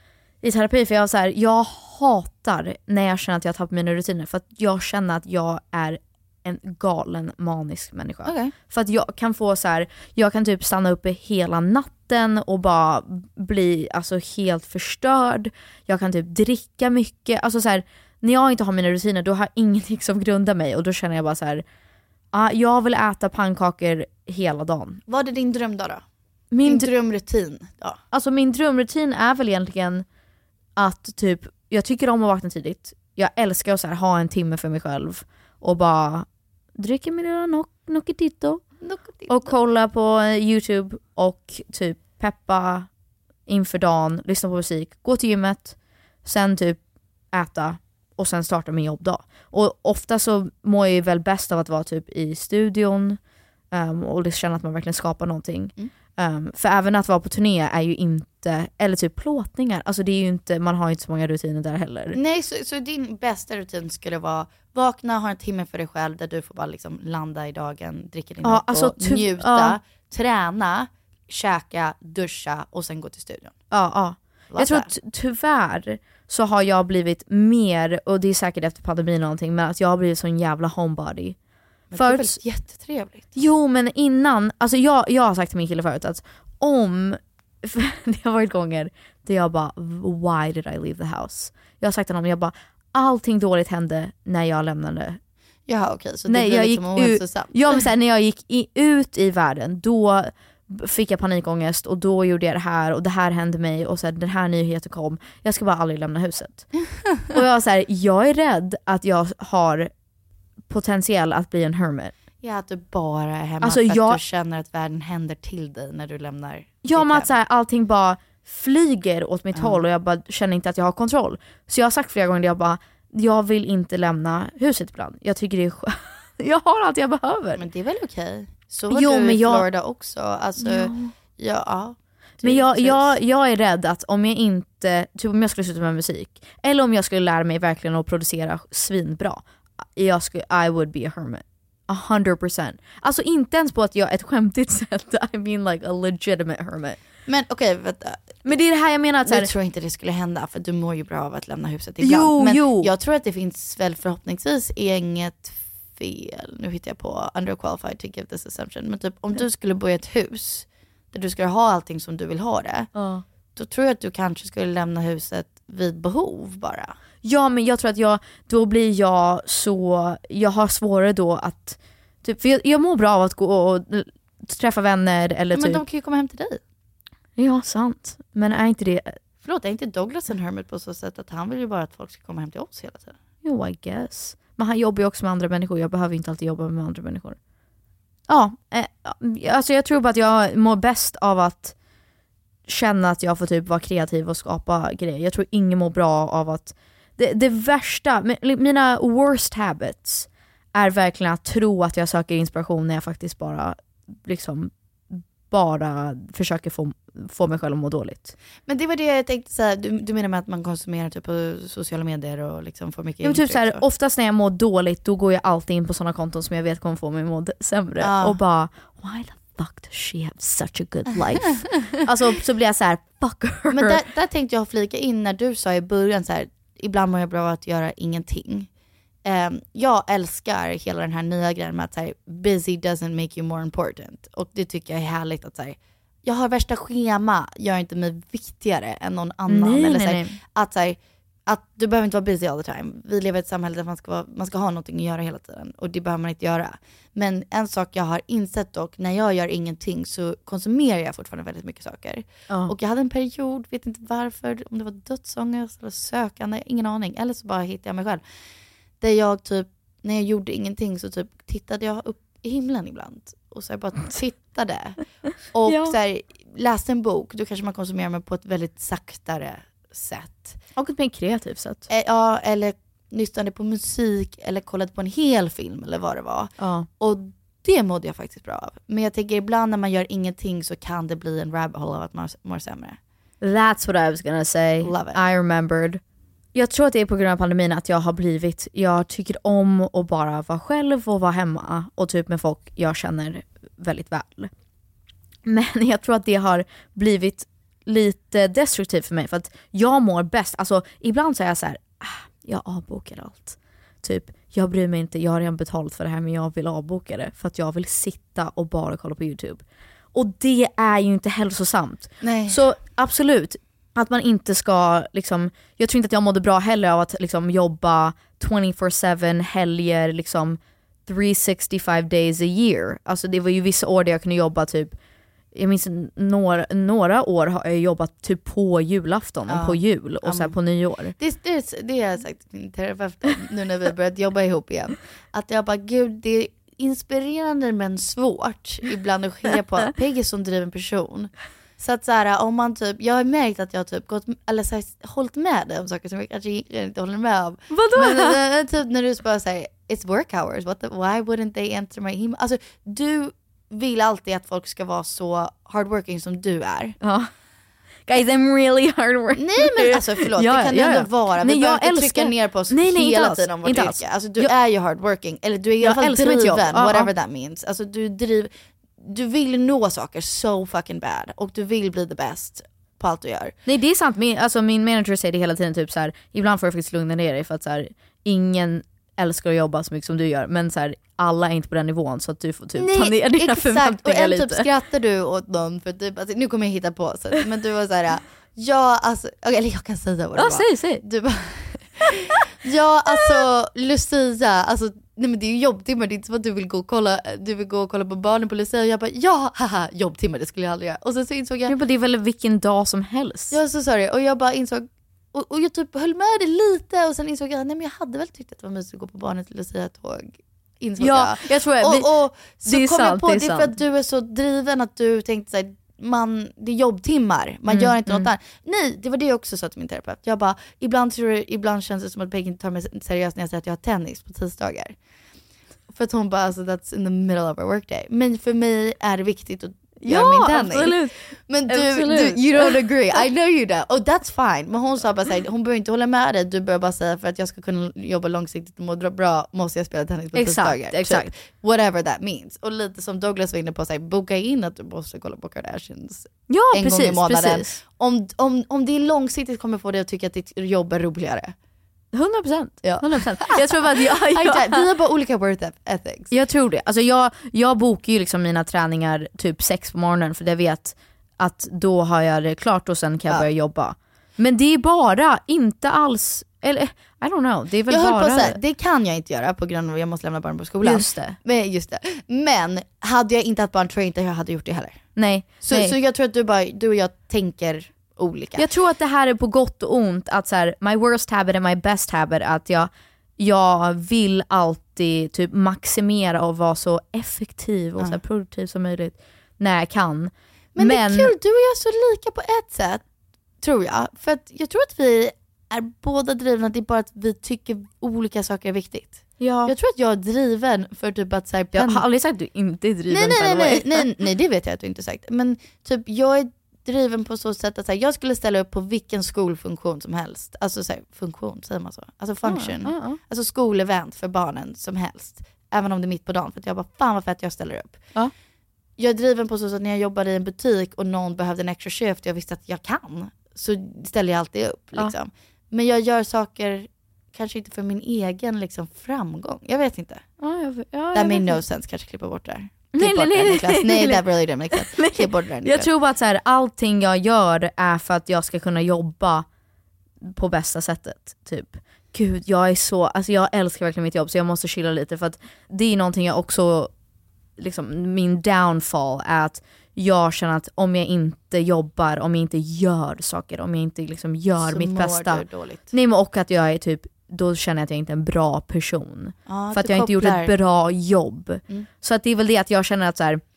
i terapi, för jag var så här, jag hatar när jag känner att jag tappar mina rutiner, för att jag känner att jag är en galen manisk människa. Okej. För att jag kan få så här, jag kan typ stanna uppe hela natten och bara bli alltså helt förstörd. Jag kan typ dricka mycket, alltså så här, när jag inte har mina rutiner då har jag ingenting som grundar mig, och då känner jag bara så här, ah, jag vill äta pannkakor hela dagen. Vad är din drömdag då? Min Din dr- drömrutin? Ja. Alltså min drömrutin är väl egentligen att typ, jag tycker om att vakna tidigt. Jag älskar att så här, ha en timme för mig själv och bara dricka min lilla noc- Nocitito och kolla på YouTube och typ peppa inför dagen, lyssna på musik, gå till gymmet, sen typ äta och sen starta min jobbdag. Och ofta så mår jag ju väl bäst av att vara typ i studion um, och känna att man verkligen skapar någonting. Mm. Um, för även att vara på turné är ju inte, eller typ plåtningar, alltså det är ju inte, man har ju inte så många rutiner där heller. Nej, så, så din bästa rutin skulle vara vakna, ha en timme för dig själv där du får bara liksom landa i dagen, dricka din Ja, Nocco, alltså ty- njuta, ja. träna, käka, duscha och sen gå till studion. Ja, ja. Vad Jag tror där? att tyvärr så har jag blivit mer, och det är säkert efter pandemin och någonting, men att jag har blivit sån jävla homebody. Men det är Förut- väl jättetrevligt. Jo, men innan, alltså jag, jag har sagt till min kille förut att om, för det har varit gånger där jag bara, why did I leave the house? Jag har sagt till honom, jag bara, allting dåligt hände när jag lämnade. Jaha, okej, så det Nej, blir jag liksom gick ut- ohälsosamt. Ja, men så här, när jag gick i, ut i världen, då fick jag panikångest och då gjorde jag det här och det här hände mig och så här, den här nyheten kom. Jag ska bara aldrig lämna huset. Och jag var så här, jag är rädd att jag har potential att bli en hermit. Ja, att du bara är hemma Alltså, för att jag- du känner att världen händer till dig när du lämnar Ja, ditt men hem. att så här, allting bara flyger åt mitt Ja. håll och jag bara känner inte att jag har kontroll. Så jag har sagt flera gånger att jag bara, jag vill inte lämna huset ibland. Jag tycker det är skönt. Jag har allt jag behöver. Men det är väl okej. Så var Jo, du men i jag- Florida också. Alltså, Ja. ja. ja. Du Men jag, trivs. jag, jag är rädd att om jag inte, typ om jag skulle sluta med musik, eller om jag skulle lära mig verkligen att producera svinbra, jag skulle, I would be a hermit. A hundred percent. Alltså inte ens på att jag ett skämtigt sätt, I mean like a legitimate hermit. Men okej, vänta. Men det är det här jag menar att så här, Jag tror inte det skulle hända för du mår ju bra av att lämna huset ibland. Jo, men jo. jag tror att det finns väl förhoppningsvis inget fel. Nu hittar jag på underqualified to give this assumption. Men typ om du skulle bo i ett hus där du skulle ha allting som du vill ha det. Ja. Då tror jag att du kanske skulle lämna huset vid behov bara. Ja, men jag tror att jag, då blir jag så, jag har svårare då att, typ, för jag, jag mår bra av att gå och träffa vänner eller Men typ. de kan ju komma hem till dig. Ja, sant. Men är inte det, Förlåt, är inte Douglas en hermit på så sätt att han vill ju bara att folk ska komma hem till oss hela tiden? jo, I guess. Men han jobbar ju också med andra människor, jag behöver inte alltid jobba med andra människor. Ja, eh, alltså jag tror bara att jag mår bäst av att känna att jag får typ vara kreativ och skapa grejer. Jag tror ingen mår bra av att, det, det värsta, mina worst habits är verkligen att tro att jag söker inspiration när jag faktiskt bara liksom bara försöker få, få mig själv att må dåligt. Men det var det jag tänkte säga, du, du menar med att man konsumerar typ på sociala medier och liksom får mycket Ja, men typ intryck, så här, så. oftast när jag mår dåligt då går jag alltid in på sådana konton som jag vet kommer få mig att må d- sämre Ja. och bara, why the fuck does she have such a good life? Alltså så blir jag så här, fuck her. Men där, där tänkte jag flika in när du sa i början så här, ibland mår jag bra av att göra ingenting. Um, jag älskar hela den här nya grejen med att så här, busy doesn't make you more important. Och det tycker jag är härligt att så här, jag har värsta schema, gör inte mig viktigare än någon annan. Nej, Eller nej, så här, nej. Att, så här, att du behöver inte vara busy all the time. Vi lever i ett samhälle där man ska, vara, man ska ha någonting att göra hela tiden. Och det behöver man inte göra. Men en sak jag har insett dock, när jag gör ingenting så konsumerar jag fortfarande väldigt mycket saker. Ja. Och jag hade en period, vet inte varför, om det var dödsångest eller sökande, ingen aning. Eller så bara hittade jag mig själv. Där jag typ, när jag gjorde ingenting så typ tittade jag upp i himlen ibland. och så här, bara tittade och Ja. så här, läste en bok, då kanske man konsumerar mig på ett väldigt saktare sätt. Och ett mer kreativt sätt. Eh, ja, eller lyssnade på musik eller kollade på en hel film eller vad det var. Ja. Och det mådde jag faktiskt bra av. Men jag tänker ibland när man gör ingenting så kan det bli en rabbit hole av att man mår sämre. That's what I was gonna say. Love it. I remembered. Jag tror att det är på grund av pandemin att jag har blivit, jag tycker om att bara vara själv och vara hemma och typ med folk jag känner väldigt väl. Men jag tror att det har blivit lite destruktivt för mig för att jag mår bäst, alltså ibland så är jag så här, ah, jag avbokar allt. Typ, jag bryr mig inte, jag har redan betalt för det här men jag vill avboka det för att jag vill sitta och bara kolla på YouTube. Och det är ju inte hälsosamt. Nej. Så absolut, att man inte ska liksom, jag tror inte att jag mådde bra heller av att liksom jobba twenty-four seven helger liksom three sixty-five days a year. Alltså det var ju vissa år där jag kunde jobba typ, jag minns några, några år har jag jobbat typ på julafton Ja. och på jul och Ja, så här men- på nyår. Det, det, det har jag sagt till min terapeut nu när vi har börjat jobba ihop igen. Att jag bara, gud det är inspirerande men svårt ibland att skilja på Peggy som driven person. Så att så här, om man typ, jag har märkt att jag har typ gått, eller så här, hållit med dig om saker som jag kanske inte håller med om. Vadå? Men äh, typ när du bara säger, it's work hours, what the, why wouldn't they enter my email? Alltså du vill alltid att folk ska vara så hardworking som du är. Ja. Guys, I'm really hard working. Nej men alltså förlåt, Ja, det kan ja, det ja. ändå vara. Vi Nej, behöver jag inte trycka älskar- ner på oss Nej, nej, inte hela alls. tiden om vårt Inte yrke. alls. Alltså du Jag- är ju hardworking, eller du är i alla Jag fall älskar mitt driven, jobb. Ja, whatever ja. that means. Alltså du driv, du vill nå saker so fucking bad och du vill bli the best på allt du gör. Nej det är sant, min, alltså, min manager säger det hela tiden typ så här, ibland får jag faktiskt lugna ner dig för att så här, ingen älskar att jobba så mycket som du gör men så här, alla är inte på den nivån så att du får typ ta ner dina exakt. Och förväntningar en lite. typ skrattar du åt någon för typ, alltså, nu kommer jag hitta på så, men du var så här, ja alltså, okay, eller jag kan säga vad det Ja, var. säg, säg. Du bara, ja alltså Lucia, alltså nej men det är ju jobbtimmar, det är inte som att du vill gå och kolla, du vill gå och kolla på barnen på Lucia och jag bara ja haha jobbtimmar, det skulle jag aldrig göra. Och sen så insåg jag, Ja, men det är väl vilken dag som helst. jag är så sorry, och jag bara insåg och, och jag typ höll med dig lite och sen insåg jag, nej men jag hade väl tyckt att det var mysigt att gå på barnet till Lucia-tåg. Insåg Ja, jag. jag tror jag, vi, Och, och så det är kom jag sant, på, det det är är för sant. att du är så driven att du tänkte såhär, man, det är jobbtimmar, man gör inte något annat. Nej, det var det jag också sa till min terapeut. Jag bara, ibland, tror jag, ibland känns det som att Peggy inte tar mig seriöst när jag säger att jag har tennis på tisdagar. För att hon bara, alltså that's in the middle of a workday. Men för mig är det viktigt att göra min tennis. absolut. Men du, Absolut. du, you don't agree, I know you do. Och that's fine. Men hon sa bara såhär, hon behöver inte hålla med dig. Du behöver bara säga, för att jag ska kunna jobba långsiktigt och må bra måste jag spela tennis på Exakt, tisdagar. exakt. Typ, whatever that means. Och lite som Douglas var inne på, såhär, boka in att du måste kolla på Kardashians Ja, en precis, gång i månaden. precis. Om, om, om det är långsiktigt kommer få dig att tycka att ditt jobb är roligare. hundra procent. Ja. hundra procent. Jag tror bara att jag, I, jag, vi har bara olika worth ethics. jag tror det. Alltså jag, jag bokar ju liksom mina träningar typ sex på morgonen för jag vet att då har jag det klart och sen kan jag Ja. börja jobba. Men det är bara inte alls, eller I don't know, det är väl Jag höll bara på att säga, det kan jag inte göra på grund av att jag måste lämna barnen på skolan. just det. Men, just det. Men hade jag inte haft barn tror jag inte jag hade gjort det heller. Nej, Så, nej. så jag tror att du, bara, du och jag tänker olika. Jag tror att det här är på gott och ont, att så här, my worst habit and my best habit, att jag, jag vill alltid typ maximera och vara så effektiv och Ja. så här produktiv som möjligt när jag kan. men, det är kul, du och jag är så lika på ett sätt, tror jag. För att jag tror att vi är båda drivna, det är bara att vi tycker olika saker är viktigt. Ja. Jag tror att jag är driven för typ att så här, Jag pen- har aldrig sagt att du inte är driven. nej, nej, by nej, the nej, way. nej, nej, det vet jag att du inte sagt. Men typ jag är driven på så sätt att så här, jag skulle ställa upp på vilken skolfunktion som helst. Alltså så här, funktion, säger man så? Alltså function. Ja, ja, ja. Alltså skolevent för barnen som helst. Även om det är mitt på dagen. För att jag bara, fan vad fett jag ställer upp. Ja. Jag är driven på så sätt att när jag jobbade i en butik och någon behövde en extra shift och jag visste att jag kan, så ställer jag alltid upp. Ja. Liksom. Men jag gör saker kanske inte för min egen liksom, framgång. Jag vet inte. Ja, jag, ja, jag That made vet no inte. sense, kanske klippa bort det här. Nej, Klipp bort nej, det här, nej, Niklas. nej, Nej, nej. that really didn't make sense. Klipp bort det här, Jag Niklas. tror bara att så här, allting jag gör är för att jag ska kunna jobba på bästa sättet. Typ. Gud, jag är så, alltså jag älskar verkligen mitt jobb så jag måste chilla lite för att det är någonting jag också, liksom min downfall är att jag känner att om jag inte jobbar, om jag inte gör saker, om jag inte liksom gör Så mitt mår bästa. du dåligt. Nej, men och att jag är typ, då känner jag att jag inte är en bra person. Ja, för att du jag inte gjort kopplar. ett bra jobb. Mm. Så att det är väl det att jag känner att så här,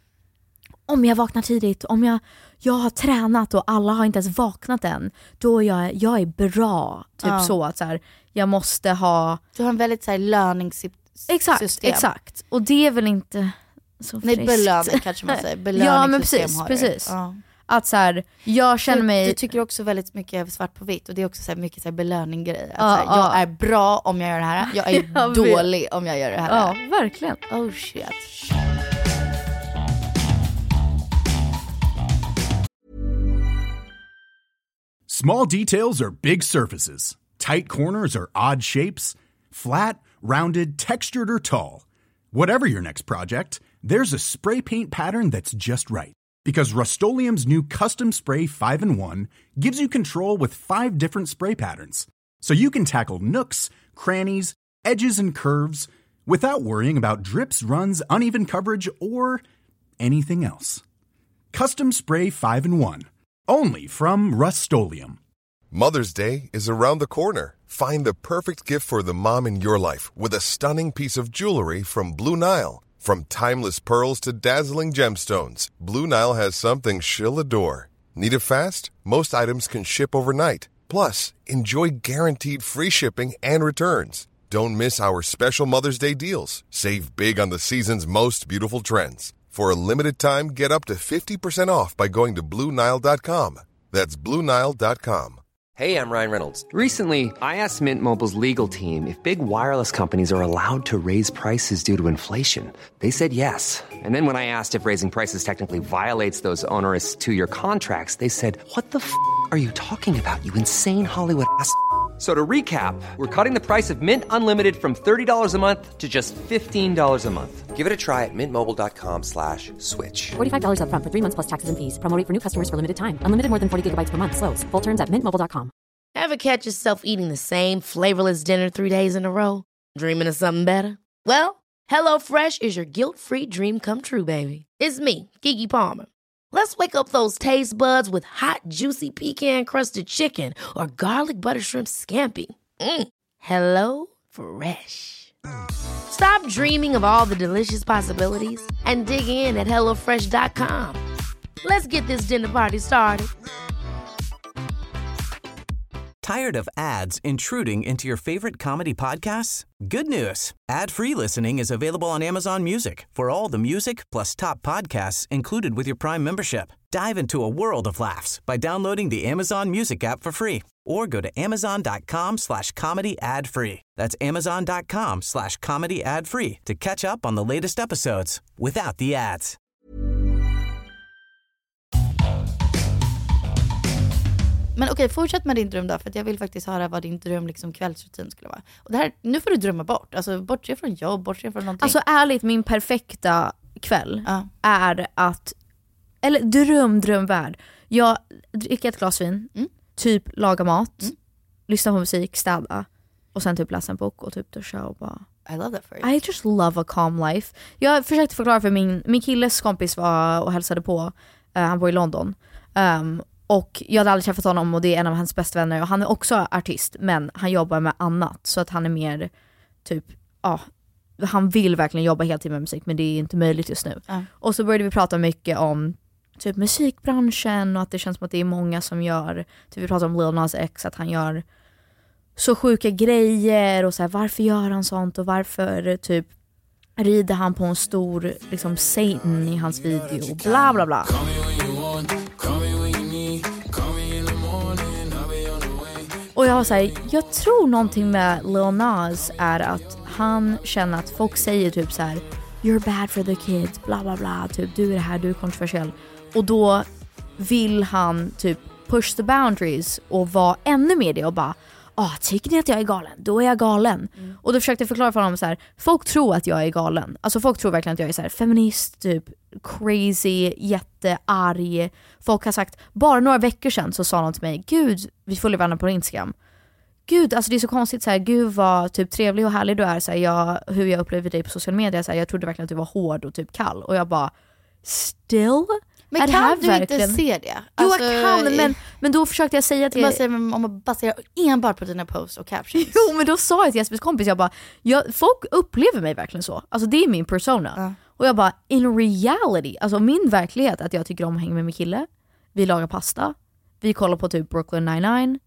om jag vaknar tidigt, om jag, jag har tränat och alla har inte ens vaknat än, då är jag, jag är bra. Typ ja. så att så här, jag måste ha... Du har en väldigt så här löningssystem. Exakt, exakt. Och det är väl inte så friskt. Nej, belöning kanske man säger. Ja, men precis, precis. Ja. Att så här, jag känner mig... Du, du tycker också väldigt mycket svart på vitt. Och det är också så här mycket så här belöning-grej. Att ja, så här, jag är bra om jag gör det här. Jag är jag dålig vet. om jag gör det här. Ja, verkligen. Oh shit. Small details are big surfaces. Tight corners are odd shapes. Flat, rounded, textured, or tall. Whatever your next project, there's a spray paint pattern that's just right. Because Rust-Oleum's new Custom Spray five in one gives you control with five different spray patterns. So you can tackle nooks, crannies, edges, and curves without worrying about drips, runs, uneven coverage, or anything else. Custom Spray five in one. Only from Rust-Oleum. Mother's Day is around the corner. Find the perfect gift for the mom in your life with a stunning piece of jewelry from Blue Nile. From timeless pearls to dazzling gemstones, Blue Nile has something she'll adore. Need it fast? Most items can ship overnight. Plus, enjoy guaranteed free shipping and returns. Don't miss our special Mother's Day deals. Save big on the season's most beautiful trends. For a limited time, get up to fifty percent off by going to Blue Nile dot com. That's Blue Nile dot com. Hey, I'm Ryan Reynolds. Recently, I asked Mint Mobile's legal team if big wireless companies are allowed to raise prices due to inflation. They said yes. And then when I asked if raising prices technically violates those onerous two-year contracts, they said, what the f*** are you talking about, you insane Hollywood ass f- So to recap, we're cutting the price of Mint Unlimited from thirty dollars a month to just fifteen dollars a month. Give it a try at mintmobile.com slash switch. forty-five dollars up front for three months plus taxes and fees. Promo rate for new customers for limited time. Unlimited more than forty gigabytes per month. Slows full terms at mint mobile dot com. Ever catch yourself eating the same flavorless dinner three days in a row? Dreaming of something better? Well, HelloFresh is your guilt-free dream come true, baby. It's me, Keke Palmer. Let's wake up those taste buds with hot, juicy pecan-crusted chicken or garlic butter shrimp scampi. Mm. Hello Fresh. Stop dreaming of all the delicious possibilities and dig in at hello fresh dot com. Let's get this dinner party started. Tired of ads intruding into your favorite comedy podcasts? Good news. Ad-free listening is available on Amazon Music for all the music plus top podcasts included with your Prime membership. Dive into a world of laughs by downloading the Amazon Music app for free or go to amazon.com slash comedy ad free. That's amazon.com slash comedy ad free to catch up on the latest episodes without the ads. Men okej, fortsätt med din dröm då, för att jag vill faktiskt höra vad din dröm liksom kvällsrutin skulle vara. Och det här, nu får du drömma bort, alltså bortse från jobb, bortse från någonting. Alltså ärligt, min perfekta kväll ja. är att, eller dröm, drömvärld. Jag dricker ett glas vin, mm. typ laga mat, mm. lyssna på musik, städa och sen typ läsa en bok och typ duscha och bara... I love that for you. I just love a calm life. Jag försökte förklara för min, min killes kompis var och hälsade på, uh, han bor i London. Um, Och jag hade aldrig träffat honom och det är en av hans bästa vänner. Och han är också artist, men han jobbar med annat. Så att han är mer typ, ja, han vill verkligen jobba heltid med musik, men det är inte möjligt just nu. Mm. Och så började vi prata mycket om typ musikbranschen och att det känns som att det är många som gör, typ vi pratade om Lil Nas X, att han gör så sjuka grejer och så här, varför gör han sånt och varför typ rider han på en stor liksom Satan i hans video, bla bla bla. Och jag har så här, jag tror någonting med Lil Nas är att han känner att folk säger typ så här, you're bad for the kids, bla bla bla, typ du är det här, du är kontroversiell. Och då vill han typ push the boundaries och vara ännu mer det och bara, ah, tycker ni att jag är galen? Då är jag galen. Mm. Och då försökte jag förklara för honom så här, folk tror att jag är galen. Alltså folk tror verkligen att jag är så här feminist, typ crazy, jättearg. Folk har sagt, bara några veckor sedan så sa någon till mig, gud, vi följer varandra på Instagram. Gud, alltså det är så konstigt så här, gud vad typ trevlig och härlig du är så här, jag, hur jag upplever dig på sociala medier så här, jag trodde verkligen att du var hård och typ kall. Och jag bara, still? Men är kan du verkligen inte se det? Alltså, jo, jag kan, men, men då försökte jag säga till... Man säger, om man baserar enbart på dina posts och captions. Jo, men då sa jag till Jespers kompis, jag bara, jag, folk upplever mig verkligen så. Alltså det är min persona. Uh. Och jag bara, in reality, alltså min verklighet att jag tycker om att hänga med min kille. Vi lagar pasta. Vi kollar på typ Brooklyn Nine-Nine.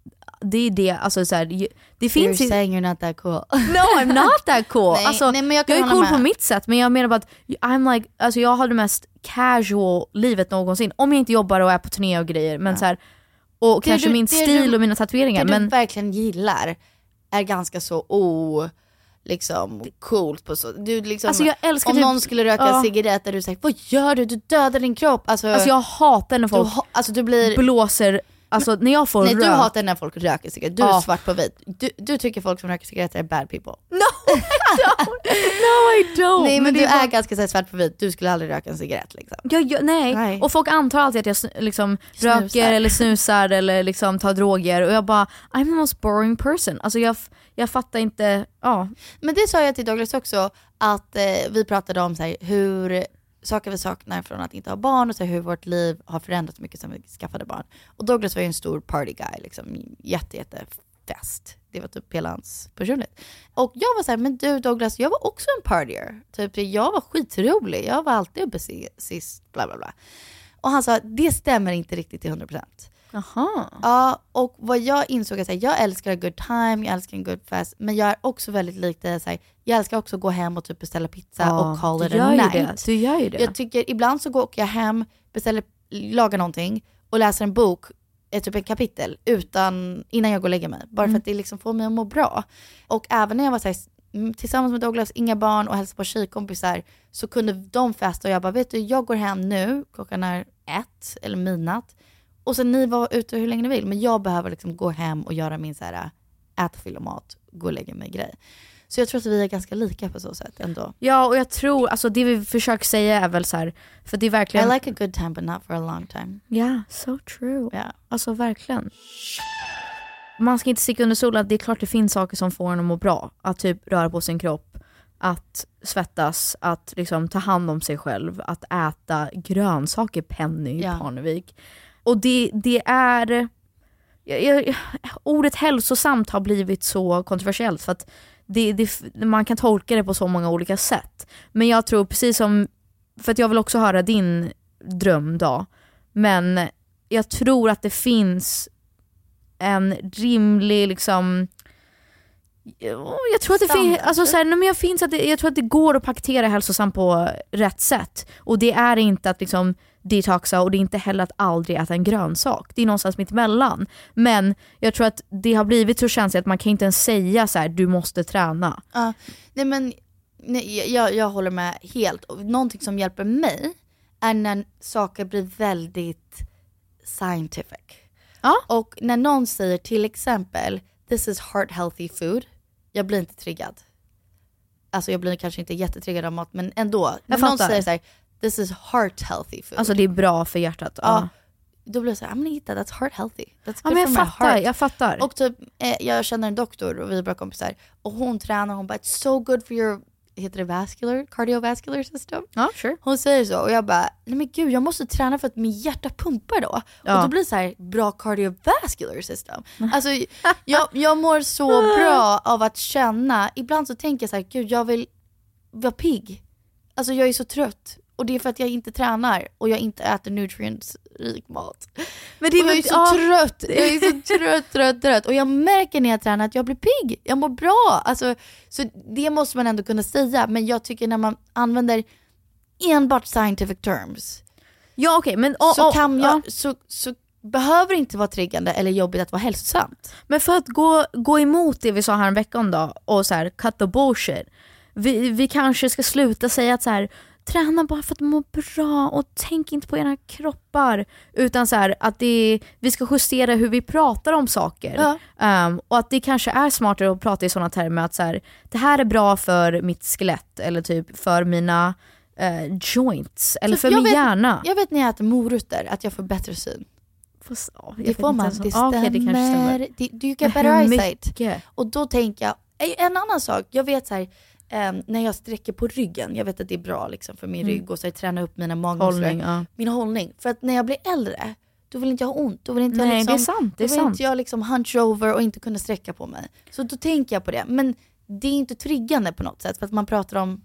Det är det, alltså så här, det, det so finns you're saying you're not that cool. No, I'm not that cool. nej, alltså, nej, men jag, jag är hålla cool med. på mitt sätt, men jag menar bara att I'm like, alltså jag har det mest casual livet någonsin. Om jag inte jobbar och är på turné och grejer, men ja. så här, och det kanske du, min stil du, och mina tatueringar. Det men du verkligen gillar är ganska så o... liksom coolt på så. Du liksom, alltså jag älskar om typ, någon skulle röka ja. en cigarett där du säger, vad gör du? Du dödar din kropp. Alltså, alltså jag hatar när folk du, alltså, du blir... blåser. Alltså när jag får Nej, rök. du hatar när folk röker cigaretter. Du Ja. är svart på vit. Du, du tycker folk som röker cigaretter är bad people. No, I don't. No, I don't. Nej, men, men det du är bara... är ganska så här, svart på vit. Du skulle aldrig röka en cigarett liksom. Jag, jag, nej. nej, och folk antar alltid att jag sn- liksom Snusar. röker eller snusar eller liksom tar droger. Och jag bara, I'm the most boring person. Alltså jag, jag fattar inte, ja. Men det sa jag till Douglas också, att eh, vi pratade om så här, hur saker vi saknar från att inte ha barn och så här, hur vårt liv har förändrats mycket sen vi skaffade barn. Och Douglas var ju en stor party guy, liksom, jätte, jätte fest. Det var typ hela hans personlighet. Och jag var så här, men du Douglas, jag var också en partier. Typ, jag var skitrolig, jag var alltid uppe sist, bla bla bla. Och han sa, det stämmer inte riktigt till hundra procent. Aha. Ja, och vad jag insåg är att jag älskar a good time, jag älskar en good fest, men jag är också väldigt lik det, så här, jag älskar också att gå hem och typ beställa pizza Ja, och call it du a gör ju night. det. Du gör ju det. Jag tycker, ibland så går jag hem, beställer, lagar någonting och läser en bok, ett typ ett kapitel, utan, innan jag går och lägger mig. Bara Mm. för att det liksom får mig att må bra. Och även när jag var så här, tillsammans med Douglas, inga barn och hälsade på tjejkompisar, så kunde de festa och jag bara, vet du, jag går hem nu, klockan är ett eller midnatt. Och sen ni var ute hur länge ni vill. Men jag behöver liksom gå hem och göra min så här, äta, fylla mat, gå och lägga mig grej. Så jag tror att vi är ganska lika på så sätt ändå. Ja, och jag tror, alltså det vi försöker säga är väl så här, för det är verkligen... I like a good time but not for a long time. Ja, yeah, so true. Yeah. Alltså verkligen. Man ska inte sticka under solen att det är klart det finns saker som får en att må bra. Att typ röra på sin kropp, att svettas, att liksom ta hand om sig själv, att äta grönsaker, Penny Ja. Parnevik. Och det, det är... Jag, jag, ordet hälsosamt har blivit så kontroversiellt för att det, det, man kan tolka det på så många olika sätt. Men jag tror precis som... För att jag vill också höra din dröm då. Men jag tror att det finns en rimlig liksom... Jag tror att det finns, alltså så här, men jag finns att det, jag tror att det går att paketera hälsosamt på rätt sätt. Och det är inte att liksom detoxa, och det är inte heller att aldrig äta en grönsak. Det är någonstans mitt emellan. Men jag tror att det har blivit så känsligt att man kan inte ens säga så här: du måste träna. Ja, nej men nej, jag, jag håller med helt. Och någonting som hjälper mig är när saker blir väldigt scientific. Ja. Och när någon säger till exempel, this is heart healthy food, jag blir inte triggad. Alltså jag blir kanske inte jättetriggad av mat, men ändå. När någon säger så här, this is heart healthy food. Alltså det är bra för hjärtat. Ja. Ja. Då blir det så här, I'm gonna eat that, that's heart healthy. That's Ja, good men jag for my fattar, heart. jag fattar. Och typ, eh, jag känner en doktor och vi är bra kompisar. Och hon tränar, hon bara, it's so good for your, heter det vascular, cardiovascular system? Ja, sure. Hon säger så och jag bara, nej men gud, jag måste träna för att min hjärta pumpar då. Ja. Och då blir det så här, bra cardiovascular system. Alltså jag, jag mår så bra av att känna, ibland så tänker jag så här, gud jag vill vara pigg. Alltså jag är så trött. Och det är för att jag inte tränar och jag inte äter nutrients-rik mat. Men det är och jag väl- är så ja. trött, jag är så trött, trött, trött. Och jag märker när jag tränar att jag blir pigg. Jag mår bra. Alltså, så det måste man ändå kunna säga. Men jag tycker när man använder enbart scientific terms, Ja, okej, men oh, så, oh, kan jag, ja. så, så behöver det inte vara triggande eller jobbigt att vara hälsosamt. Men för att gå, gå emot det vi sa här en vecka om då, och så här, cut the bullshit. Vi, vi kanske ska sluta säga att så här, träna bara för att må bra och tänk inte på era kroppar. Utan så här, att det, vi ska justera hur vi pratar om saker. Ja. Um, och att det kanske är smartare att prata i sådana termer att så här, det här är bra för mitt skelett eller typ för mina uh, joints eller Så för jag min vet- hjärna. Jag vet när jag äter morötter att jag får bättre syn. Fast, ja, jag Det vet får inte man, ens om- det ja, stämmer. okej, det kanske stämmer. Det, du Men get better hur eyesight. mycket? Och då tänker jag, en annan sak, jag vet så här, eh, när jag sträcker på ryggen, jag vet att det är bra liksom, för min Mm. rygg och så här, träna upp mina magmuskler. Hållning, ja. Min hållning. För att när jag blir äldre, då vill inte jag ha ont. Då vill inte Nej, jag liksom, det är sant, det är då vill sant. inte jag liksom hunch over och inte kunna sträcka på mig. Så då tänker jag på det. Men det är inte triggande på något sätt, för att man pratar om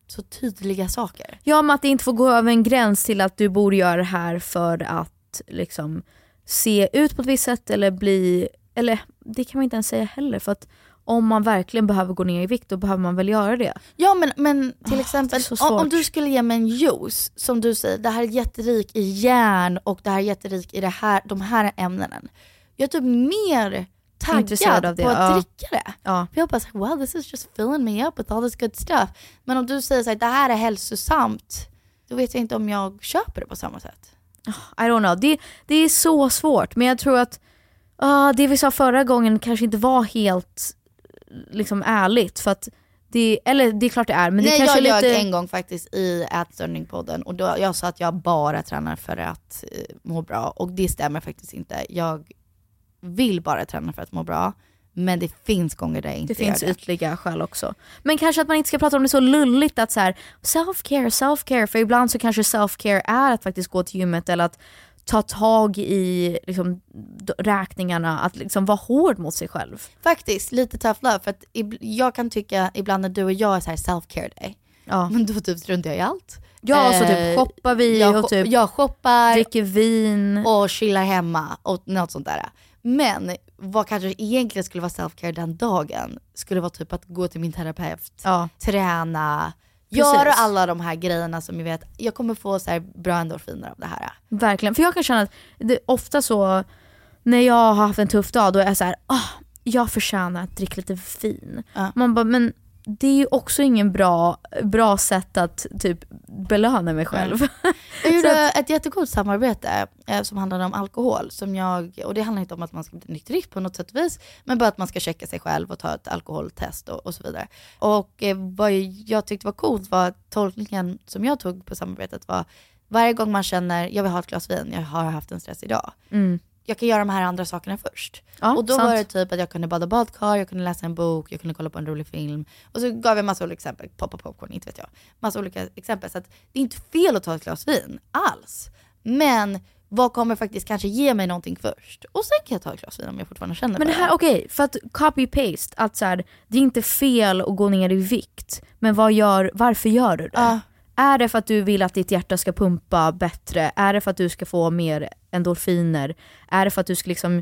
så tydliga saker. Ja, men att det inte får gå över en gräns till att du borde göra det här för att liksom se ut på ett visst sätt eller bli, eller det kan man inte ens säga heller, för att om man verkligen behöver gå ner i vikt, då behöver man väl göra det. Ja, men, men till oh, exempel om, om du skulle ge mig en juice som du säger, det här är jätterik i järn och det här är jätterik i det här, de här ämnena. Jag är typ mer taggad av det. På att ja. dricka det. Ja. För jag hoppas, wow, this is just filling me up with all this good stuff. Men om du säger så här, det här är hälsosamt, då vet jag inte om jag köper det på samma sätt. I don't know. Det, det är så svårt, men jag tror att uh, det vi sa förra gången kanske inte var helt liksom ärligt, för att det, eller det är klart det är, men det Nej, kanske jag lite... jag en gång faktiskt i Ätstörningpodden och då jag sa att jag bara tränar för att uh, må bra, och det stämmer faktiskt inte. Jag vill bara träna för att må bra, men det finns gånger där jag inte det finns gör det. ytliga skäl också. Men kanske att man inte ska prata om det så lulligt, att så här, self-care, self-care, för ibland så kanske self-care är att faktiskt gå till gymmet eller att ta tag i liksom, räkningarna, att liksom vara hård mot sig själv. Faktiskt, lite tough love, för att jag kan tycka ibland när du och jag är så här self-care day, ja. men då typ struntar jag i allt. Ja, och så typ shoppar vi jag, och typ jag shoppar, dricker vin och chillar hemma och något sånt där. Men vad kanske egentligen skulle vara self-care den dagen skulle vara typ att gå till min terapeut, ja. träna, Precis. göra alla de här grejerna som jag vet, jag kommer få så här bra endorfiner av det här. Verkligen, för jag kan känna att det ofta så när jag har haft en tuff dag, då är jag så här, oh, jag förtjänar att dricka lite vin. Ja. Man bara, men det är ju också ingen bra, bra sätt att typ belöna mig själv. Mm. Jag gjorde ett jättegott samarbete eh, som handlade om alkohol. Som jag, och det handlar inte om att man ska bli nykterist på något sätt och vis, men bara att man ska checka sig själv och ta ett alkoholtest och, och så vidare. Och eh, vad jag tyckte var coolt var tolkningen som jag tog på samarbetet var varje gång man känner, jag vill ha ett glas vin, jag har haft en stress idag. Mm. Jag kan göra de här andra sakerna först. Ja, och då sant. var det typ att jag kunde bada badkar, jag kunde läsa en bok, jag kunde kolla på en rolig film. Och så gav jag massa olika exempel, poppa popcorn, inte vet jag. Massa olika exempel. Så att det är inte fel att ta ett glas vin, alls. Men vad kommer faktiskt kanske ge mig någonting först? Och sen kan jag ta ett glas vin om jag fortfarande känner. Men det här, okej, okay, för att copy-paste, att så här, det är inte fel att gå ner i vikt. Men vad gör, varför gör du det? Uh. Är det för att du vill att ditt hjärta ska pumpa bättre? Är det för att du ska få mer endorfiner? Är det för att du ska liksom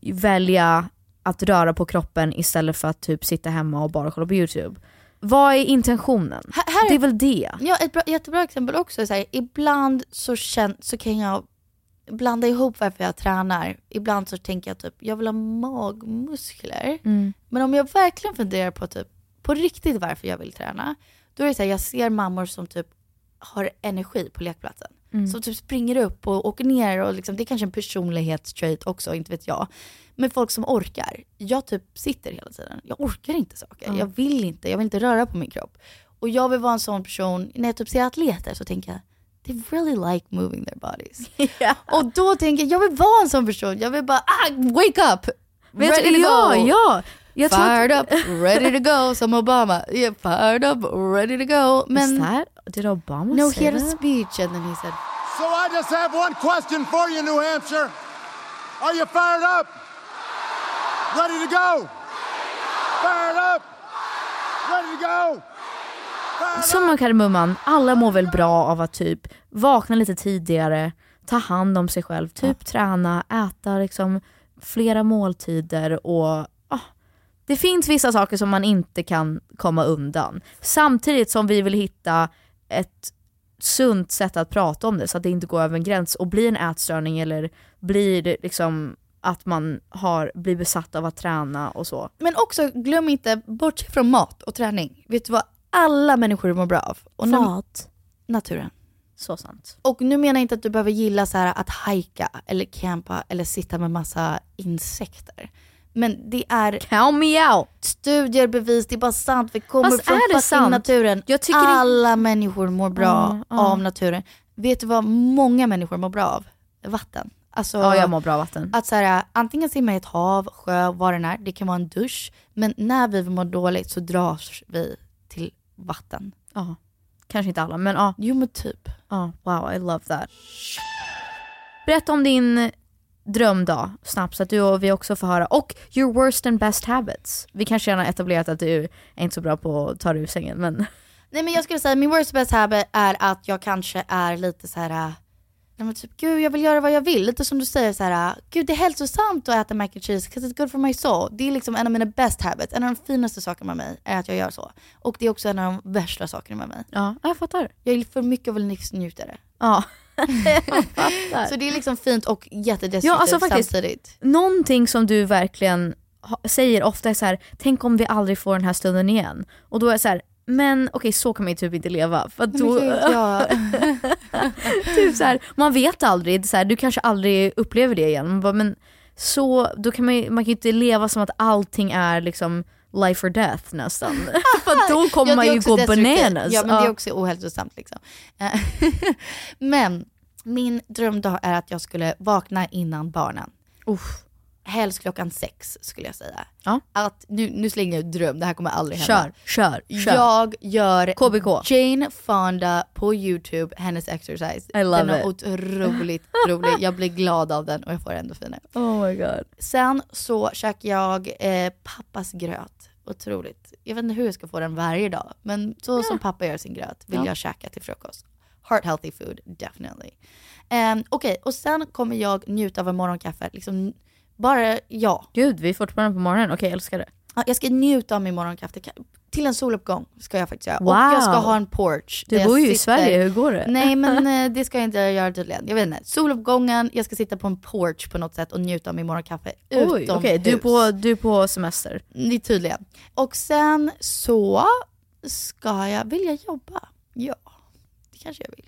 välja att röra på kroppen istället för att typ sitta hemma och bara kolla på YouTube? Vad är intentionen? Här, här, det är väl det. Ja, ett bra, jättebra exempel också är så här, ibland så, kän, så kan jag blanda ihop varför jag tränar. Ibland så tänker jag typ, jag vill ha magmuskler. Mm. Men om jag verkligen funderar på typ på riktigt varför jag vill träna, då är det så här, jag ser mammor som typ har energi på lekplatsen. Mm. Som typ springer upp och åker ner och liksom, det är kanske en personlighetstrait också, inte vet jag. Men folk som orkar. Jag typ sitter hela tiden. Jag orkar inte saker. Mm. Jag vill inte. Jag vill inte röra på min kropp. Och jag vill vara en sån person, när jag typ ser atleter så tänker jag, they really like moving their bodies. Yeah. Och då tänker jag, jag vill vara en sån person. Jag vill bara, ah, wake up! Ready to ja, go! Ja. Jag fired up, ready to go, som Obama. Yeah, fired up, ready to go. Men is that, did Obama no, say he had a that? speech and then he said, so I just have one question for you, New Hampshire. Are you fired up? Ready to go? Fired up? Ready to go? Som man Kardemumman, alla mår väl bra av att typ vakna lite tidigare, ta hand om sig själv, typ ja. träna, äta liksom flera måltider och ah, det finns vissa saker som man inte kan komma undan. Samtidigt som vi vill hitta ett sunt sätt att prata om det så att det inte går över en gräns och blir en ätstörning eller blir det liksom att man har blivit besatt av att träna och så. Men också glöm inte bort från mat och träning. Vet du vad alla människor mår bra av? Och mat. Naturen. Så sant. Och nu menar jag inte att du behöver gilla så här att hajka eller campa eller sitta med massa insekter. Men det är count me out. Studier, bevis, det är bara sant. Vi kommer Fast från är det sant? naturen. Jag tycker alla det... människor mår bra mm, mm. av naturen. Vet du vad många människor mår bra av? Vatten. Alltså, ja, jag mår bra av vatten. Att så här, antingen simma i ett hav, sjö, vad den är. Det kan vara en dusch. Men när vi mår dåligt så dras vi till vatten. Ja, kanske inte alla, men ja. Jo, men typ. Ja, wow, I love that. Berätta om din drömdag snabbt så att du och vi också får höra. Och your worst and best habits. Vi kanske redan har etablerat att du är inte så bra på att ta dig ur sängen, men... Nej men jag skulle säga min worst best habit är att jag kanske är lite så här. Men typ, gud jag vill göra vad jag vill. Lite som du säger så här, gud det är hälsosamt att äta mac and cheese because it's good for my soul. Det är liksom en av mina best habits. En av de finaste sakerna med mig är att jag gör så. Och det är också en av de värsta sakerna med mig. Ja, jag fattar. Jag är för mycket av en livsnjutare. Ja, jag fattar. Så det är liksom fint och jättedestruktivt ja, alltså faktiskt, samtidigt. Någonting som du verkligen ha, säger ofta är så här: tänk om vi aldrig får den här stunden igen. Och då är jag så här, men okej okay, så kan man ju typ inte leva. För då, ja. typ så här, man vet aldrig, så här, du kanske aldrig upplever det igen. Man bara, men så, då kan man, man kan ju inte leva som att allting är liksom life or death nästan. För då kommer ja, man ju gå bananas. Ja men ja. Det är också ohälsosamt liksom. Men min drömdag är att jag skulle vakna innan barnen. Uff. Helst klockan sex skulle jag säga. Ja. Att, nu, nu slänger jag ut dröm, det här kommer aldrig hända. Kör, kör, kör. Jag gör K B K. Jane Fonda på YouTube, hennes exercise. I love den är it. otroligt rolig. Jag blir glad av den och jag får ändå fina. Oh my god. Sen så käkar jag eh, pappas gröt. Otroligt. Jag vet inte hur jag ska få den varje dag. Men så ja. Som pappa gör sin gröt vill ja. Jag käka till frukost. Heart healthy food, definitely. Um, Okej, okay. Och sen kommer jag njuta av en morgonkaffe. Liksom bara, ja. Gud, vi är fortfarande på morgonen. Okej, okay, jag älskar det. Ja, jag ska njuta av min morgonkaffe. Till en soluppgång ska jag faktiskt göra. Wow. Och jag ska ha en porch. Du bor ju sitter... i Sverige, hur går det? Nej, men det ska jag inte göra tydligen. Jag vet inte. Soluppgången, jag ska sitta på en porch på något sätt och njuta av min morgonkaffe utomhus. Okej, okay. du, är på, du är på semester. Det är tydligen. Och sen så ska jag, vill jag jobba? Ja, det kanske jag vill.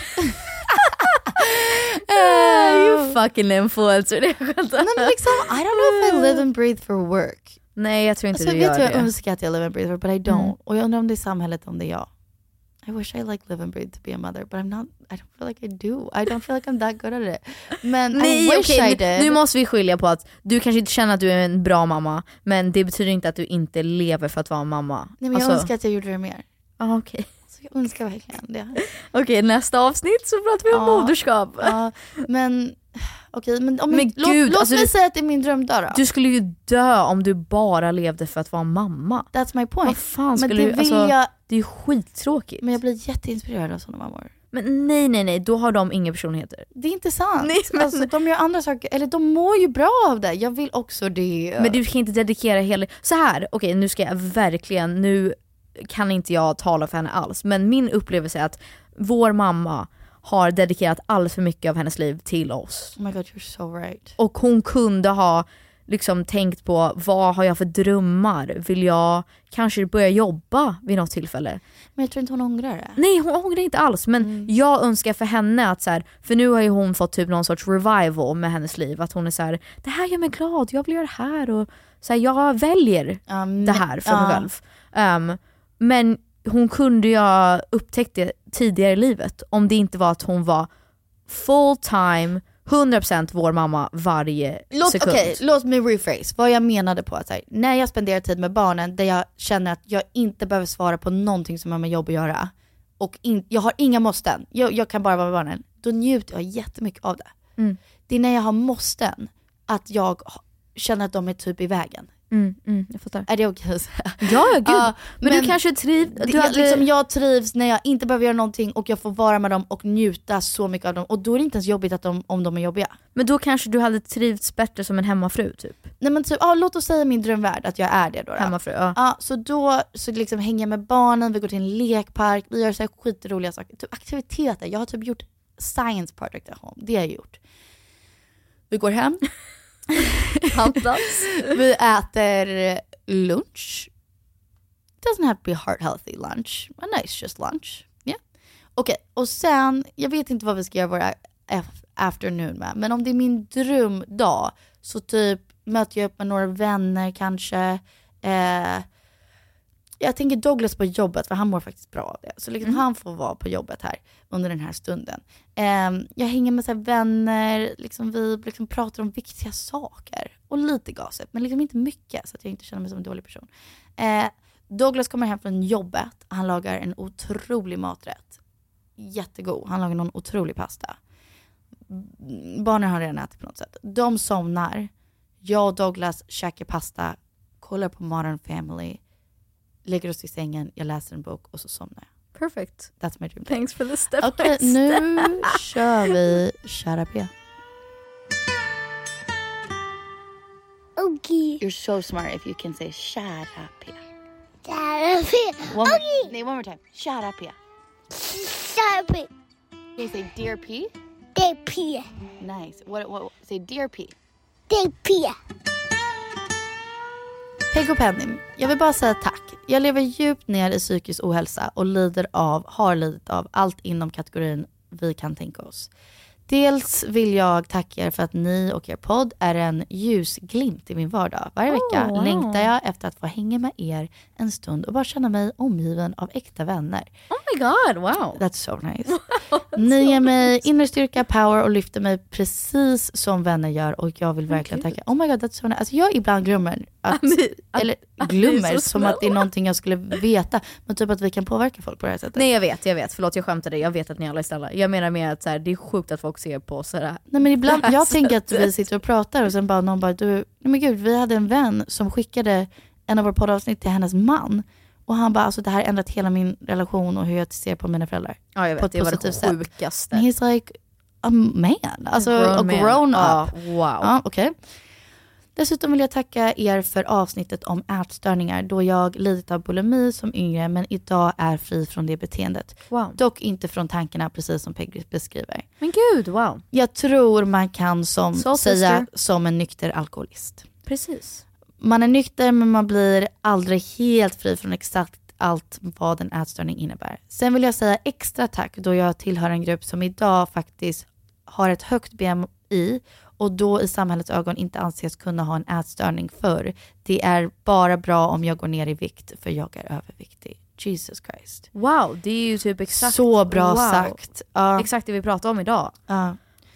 uh, you fucking influencer. Nej, men liksom, I don't know if I live and breathe for work. Nej, jag tror inte alltså, du gör vet det. Jag önskar att jag live and breathe for, but I don't. Mm. Och jag undrar om det är samhället, om det är jag. I wish I like live and breathe to be a mother, but I'm not, I don't feel like I do. I don't feel like I'm that good at it. Men Nej, I wish okay, I did. Nu måste vi skilja på att du kanske inte känner att du är en bra mamma, men det betyder inte att du inte lever för att vara mamma. Nej, men alltså... jag önskar att jag gjorde det mer. Ah, okej. Okay. Jag önskar verkligen det. Okej, okay, nästa avsnitt så pratar vi om ja, moderskap. Ja, men okej, okay, men, om men jag, gud, låt, alltså låt mig du, säga att det är min drömdag då. Du skulle ju dö om du bara levde för att vara mamma. That's my point. Vad fan skulle men det, du, alltså, jag, det är ju skittråkigt. Men jag blir jätteinspirerad av sådana mammor. Men nej, nej, nej, då har de inga personligheter. Det är inte sant. Nej, men... alltså, de gör andra saker, eller de mår ju bra av det. Jag vill också det. Men du kan inte dedikera hela... Så här, okej, okay, nu ska jag verkligen... Nu kan inte jag tala för henne alls. Men min upplevelse är att vår mamma har dedikerat alldeles för mycket av hennes liv till oss. Oh my god, you're so right. Och hon kunde ha liksom tänkt på, vad har jag för drömmar? Vill jag kanske börja jobba vid något tillfälle? Men jag tror inte hon ångrar det. Nej, hon ångrar inte alls. Men mm. jag önskar för henne att så här, för nu har ju hon fått typ någon sorts revival med hennes liv. Att hon är så här, det här gör mig glad, jag vill göra det här. Och så här, jag väljer um, det här för uh. mig själv. Um, men hon kunde ju ha upptäckt det tidigare i livet. Om det inte var att hon var full time, hundra procent vår mamma varje låt, sekund. Okej, okay, låt mig rephrase vad jag menade på. Att här, när jag spenderar tid med barnen där jag känner att jag inte behöver svara på någonting som har med jobb att göra. Och in, jag har inga måsten. Jag, jag kan bara vara med barnen. Då njuter jag jättemycket av det. Mm. Det är när jag har måsten att jag känner att de är typ i vägen. Mm, mm, jag fattar. Är det okej att säga? Ja, gud. Uh, men, men du kanske trivs... Du jag, hade... liksom, jag trivs när jag inte behöver göra någonting och jag får vara med dem och njuta så mycket av dem. Och då är det inte ens jobbigt att de, om de är jobbiga. Men då kanske du hade trivts bättre som en hemmafru typ? Nej men typ, ja, låt oss säga min drömvärld att jag är det då. då. Hemmafru, ja. Ja, så då så liksom hänger jag med barnen, vi går till en lekpark, vi gör så här skitroliga saker. Typ aktiviteter, jag har typ gjort science project at home, det har jag gjort. Vi går hem. Vi äter lunch. It doesn't have to be a heart healthy lunch. A nice just lunch. Yeah. Okej, okay. Och sen, jag vet inte vad vi ska göra våra afternoon med. Men om det är min drömdag så typ möter jag upp med några vänner kanske. Eh, jag tänker Douglas på jobbet för han mår faktiskt bra av det. Så liksom mm. han får vara på jobbet här under den här stunden. Um, jag hänger med så här vänner, liksom vi liksom pratar om viktiga saker. Och lite gaset, men liksom inte mycket så att jag inte känner mig som en dålig person. Uh, Douglas kommer hem från jobbet. Han lagar en otrolig maträtt. Jättegod. Han lagar någon otrolig pasta. Barnen har redan ätit på något sätt. De somnar. Jag och Douglas käkar pasta. Kollar på Modern Family. lägger oss i sängen, jag läser en bok och så somnar jag. Perfect. That's my dream. Thanks for the step Okej, by nu step. kör vi Kära P. Okay. You're so smart if you can say Kära P. Kära P. One, Okay. Nej, one more time. Kära P. Kära P. Can you say Dear P? Dear P. Nice. What, what, say Dear P. Dear P. Peg och Penny, jag vill bara säga tack. Jag lever djupt ner i psykisk ohälsa och lider av, har lidit av allt inom kategorin vi kan tänka oss. Dels vill jag tacka er för att ni och er podd är en ljusglimt i min vardag. Varje vecka Oh, wow. längtar jag efter att få hänga med er en stund och bara känna mig omgiven av äkta vänner. Oh my god, wow. That's so nice. Ni ger mig inre styrka, power och lyfter mig precis som vänner gör och jag vill verkligen okay. tacka. Oh my god, that's so nice. Alltså jag ibland glömmer att, eller glömmer som att det är någonting jag skulle veta, men typ att vi kan påverka folk på det här sättet. Nej jag vet, jag vet. Förlåt jag skämtade, jag vet att ni alla är snälla. Jag menar med att så här, det är sjukt att folk ser på sådär. Nej men ibland, jag tänker att vi sitter och pratar och sen bara någon bara, du, nej men gud, vi hade en vän som skickade en av våra poddavsnitt till hennes man. Och han bara, alltså det här har ändrat hela min relation och hur jag ser på mina föräldrar. Ja jag vet, på ett det var positivt det sjukaste. sätt. And he's like a man, alltså a grown, grown, grown up. Ah, wow. Ja, okej. Okay. Dessutom vill jag tacka er för avsnittet om ätstörningar då jag lidit av bulimi som yngre men idag är fri från det beteendet. Wow. Dock inte från tankarna precis som Peg beskriver. Men gud, wow. Jag tror man kan som, So säga sister. som en nykter alkoholist. Precis. Man är nykter men man blir aldrig helt fri från exakt allt vad en ätstörning innebär. Sen vill jag säga extra tack då jag tillhör en grupp som idag faktiskt har ett högt B M I och då i samhällets ögon inte anses kunna ha en ätstörning för. Det är bara bra om jag går ner i vikt för jag är överviktig. Jesus Christ. Wow, det är ju typ exakt. Så bra wow. sagt. Uh. Exakt det vi pratar om idag. Uh.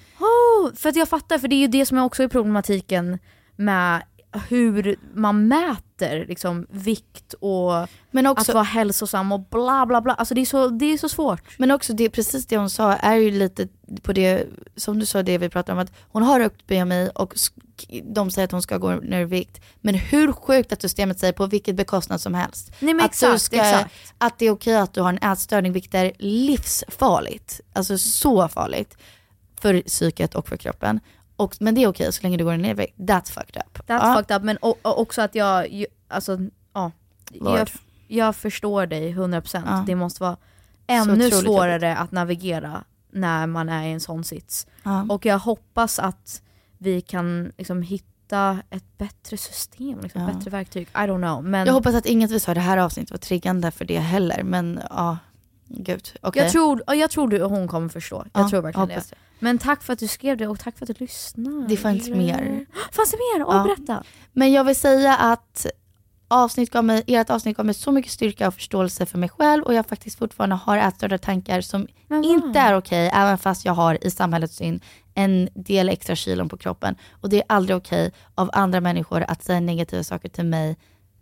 Oh, för att jag fattar, för det är ju det som är också är problematiken med hur man mäter liksom vikt och men också, att vara hälsosam och bla bla bla. Alltså det är så, det är så svårt. Men också det, precis det hon sa är ju lite på det, som du sa det vi pratade om, att hon har högt B M I och de säger att hon ska gå ner i vikt. Men hur sjukt att systemet säger på vilket bekostnad som helst. Nej, men att, exakt, du ska, exakt. att det är okej att du har en ätstörning, vilket är livsfarligt. Alltså så farligt för psyket och för kroppen. Och, men det är okej så länge du går ner i vikt. That's fucked up. That's ja. fucked up, men och, och också att jag, alltså, ja, jag, jag förstår dig hundra procent. Ja. Det måste vara ännu svårare jobbigt att navigera när man är i en sån sits. Ja. Och jag hoppas att vi kan liksom hitta ett bättre system, liksom, ja. bättre verktyg. I don't know. Men jag hoppas att inget vi sa det här avsnittet var triggande för det heller. Men ja, gud. Okay. Jag tror, jag tror du och hon kommer förstå. Jag ja, tror verkligen det. det. Men tack för att du skrev det och tack för att du lyssnade. Det fanns mer. Fanns det mer? Åh, ja. Berätta. Men jag vill säga att avsnitt gav mig, ert avsnitt gav mig så mycket styrka och förståelse för mig själv. Och jag faktiskt fortfarande har ätstörda tankar som mm. inte är okej. Okay, även fast jag har i samhällets syn en del extra kilon på kroppen. Och det är aldrig okej okay av andra människor att säga negativa saker till mig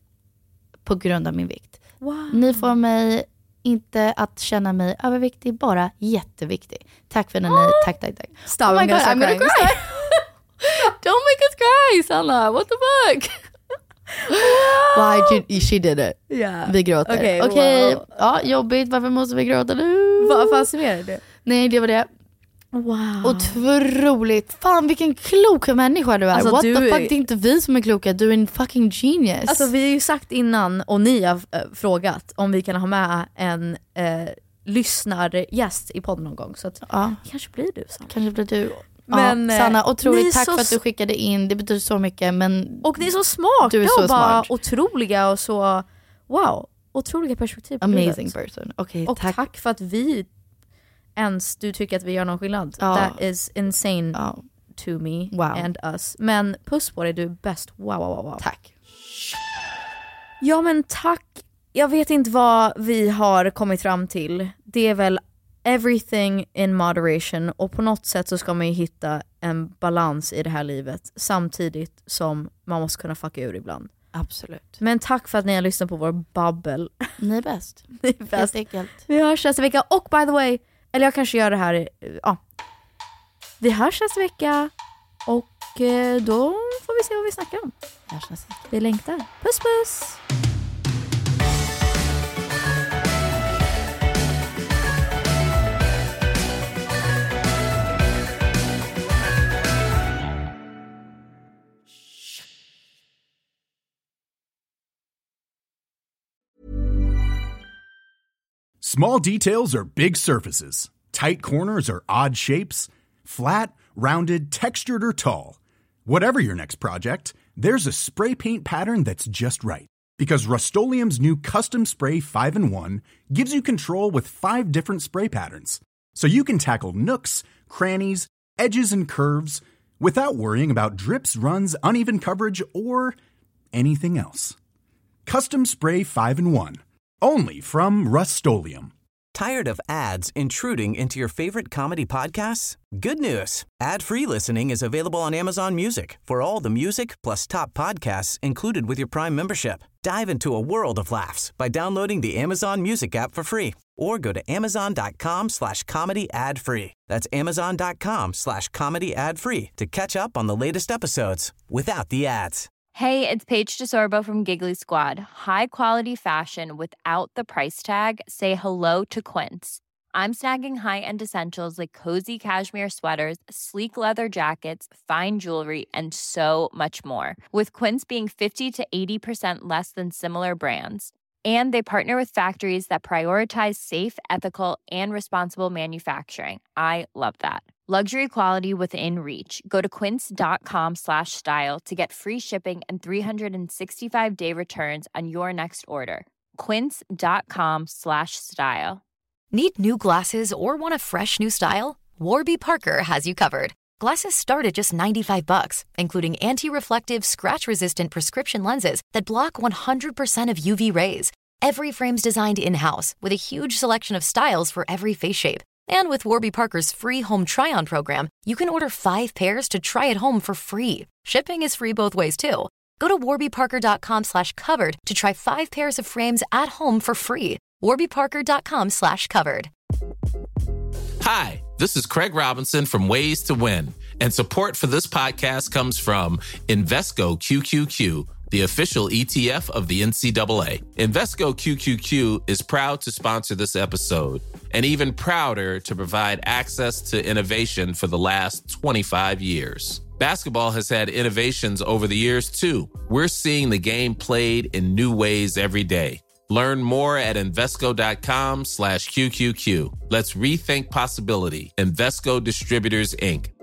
på grund av min vikt. Wow. Ni får mig inte att känna mig överviktig, bara jätteviktig. Tack för den ni, tack, tack, tack. Stop, oh my God, I'm gonna cry. Don't make us cry, Sanna. What the fuck? Why did she did it? Yeah. Vi gråter. Okej, okay, okay. wow. Ja, jobbigt. Varför måste vi gråta nu? Vad fanns det det? Nej, det var det. Wow. Otroligt. Fan, vilken klok människa du är. Alltså, What du the fuck, är... det är inte vi som är kloka. Du är en fucking genius. Alltså vi har ju sagt innan, och ni har äh, frågat om vi kan ha med en äh, lyssnargäst i podden någon gång. Så att, ja. kanske blir du, Sanna. Kanske blir du. Men, ja, Sanna, otroligt tack så... för att du skickade in. Det betyder så mycket. Men och ni är så smarta du är så och bara smart. otroliga och så, wow, otroliga perspektiv på amazing livet. Person. Okay, och tack. tack för att vi ens, du tycker att vi gör någon skillnad. Ja. That is insane ja. to me wow. and us. Men puss på dig, du är bäst. Wow, wow, wow. Tack. Ja men tack. Jag vet inte vad vi har kommit fram till. Det är väl everything in moderation, och på något sätt så ska man ju hitta en balans i det här livet samtidigt som man måste kunna fucka ur ibland. Absolut. Men tack för att ni har lyssnat på vår babbel. Ni är bäst. Ni är bäst. Helt Vi hörs nästa vecka. Och by the way, eller jag kanske gör det här, ja. Vi hörs nästa vecka. Och eh, då får vi se vad vi snackar om. Hörs nästa vecka. Vi längtar. Puss puss. Small details are big surfaces. Tight corners are odd shapes. Flat, rounded, textured, or tall. Whatever your next project, there's a spray paint pattern that's just right. Because Rust-Oleum's new Custom Spray five in one gives you control with five different spray patterns. So you can tackle nooks, crannies, edges, and curves without worrying about drips, runs, uneven coverage, or anything else. Custom Spray five in one. Only from Rust-Oleum. Tired of ads intruding into your favorite comedy podcasts? Good news. Ad-free listening is available on Amazon Music for all the music plus top podcasts included with your Prime membership. Dive into a world of laughs by downloading the Amazon Music app for free or go to amazon.com slash comedy ad free. That's amazon.com slash comedy ad free to catch up on the latest episodes without the ads. Hey, it's Paige DeSorbo from Giggly Squad. High quality fashion without the price tag. Say hello to Quince. I'm snagging high-end essentials like cozy cashmere sweaters, sleek leather jackets, fine jewelry, and so much more. With Quince being fifty to eighty percent less than similar brands. And they partner with factories that prioritize safe, ethical, and responsible manufacturing. I love that. Luxury quality within reach. Go to quince.com slash style to get free shipping and three sixty-five day returns on your next order. Quince.com slash style. Need new glasses or want a fresh new style? Warby Parker has you covered. Glasses start at just ninety-five bucks, including anti-reflective, scratch-resistant prescription lenses that block one hundred percent of U V rays. Every frame's designed in-house with a huge selection of styles for every face shape. And with Warby Parker's free home try-on program, you can order five pairs to try at home for free. Shipping is free both ways, too. Go to warbyparker.com slash covered to try five pairs of frames at home for free. warbyparker.com slash covered. Hi, this is Craig Robinson from Ways to Win, and support for this podcast comes from Invesco Q Q Q, the official E T F of the N C double A. Invesco Q Q Q is proud to sponsor this episode, and even prouder to provide access to innovation for the last twenty-five years. Basketball has had innovations over the years, too. We're seeing the game played in new ways every day. Learn more at Invesco.com slash QQQ. Let's rethink possibility. Invesco Distributors, Incorporated.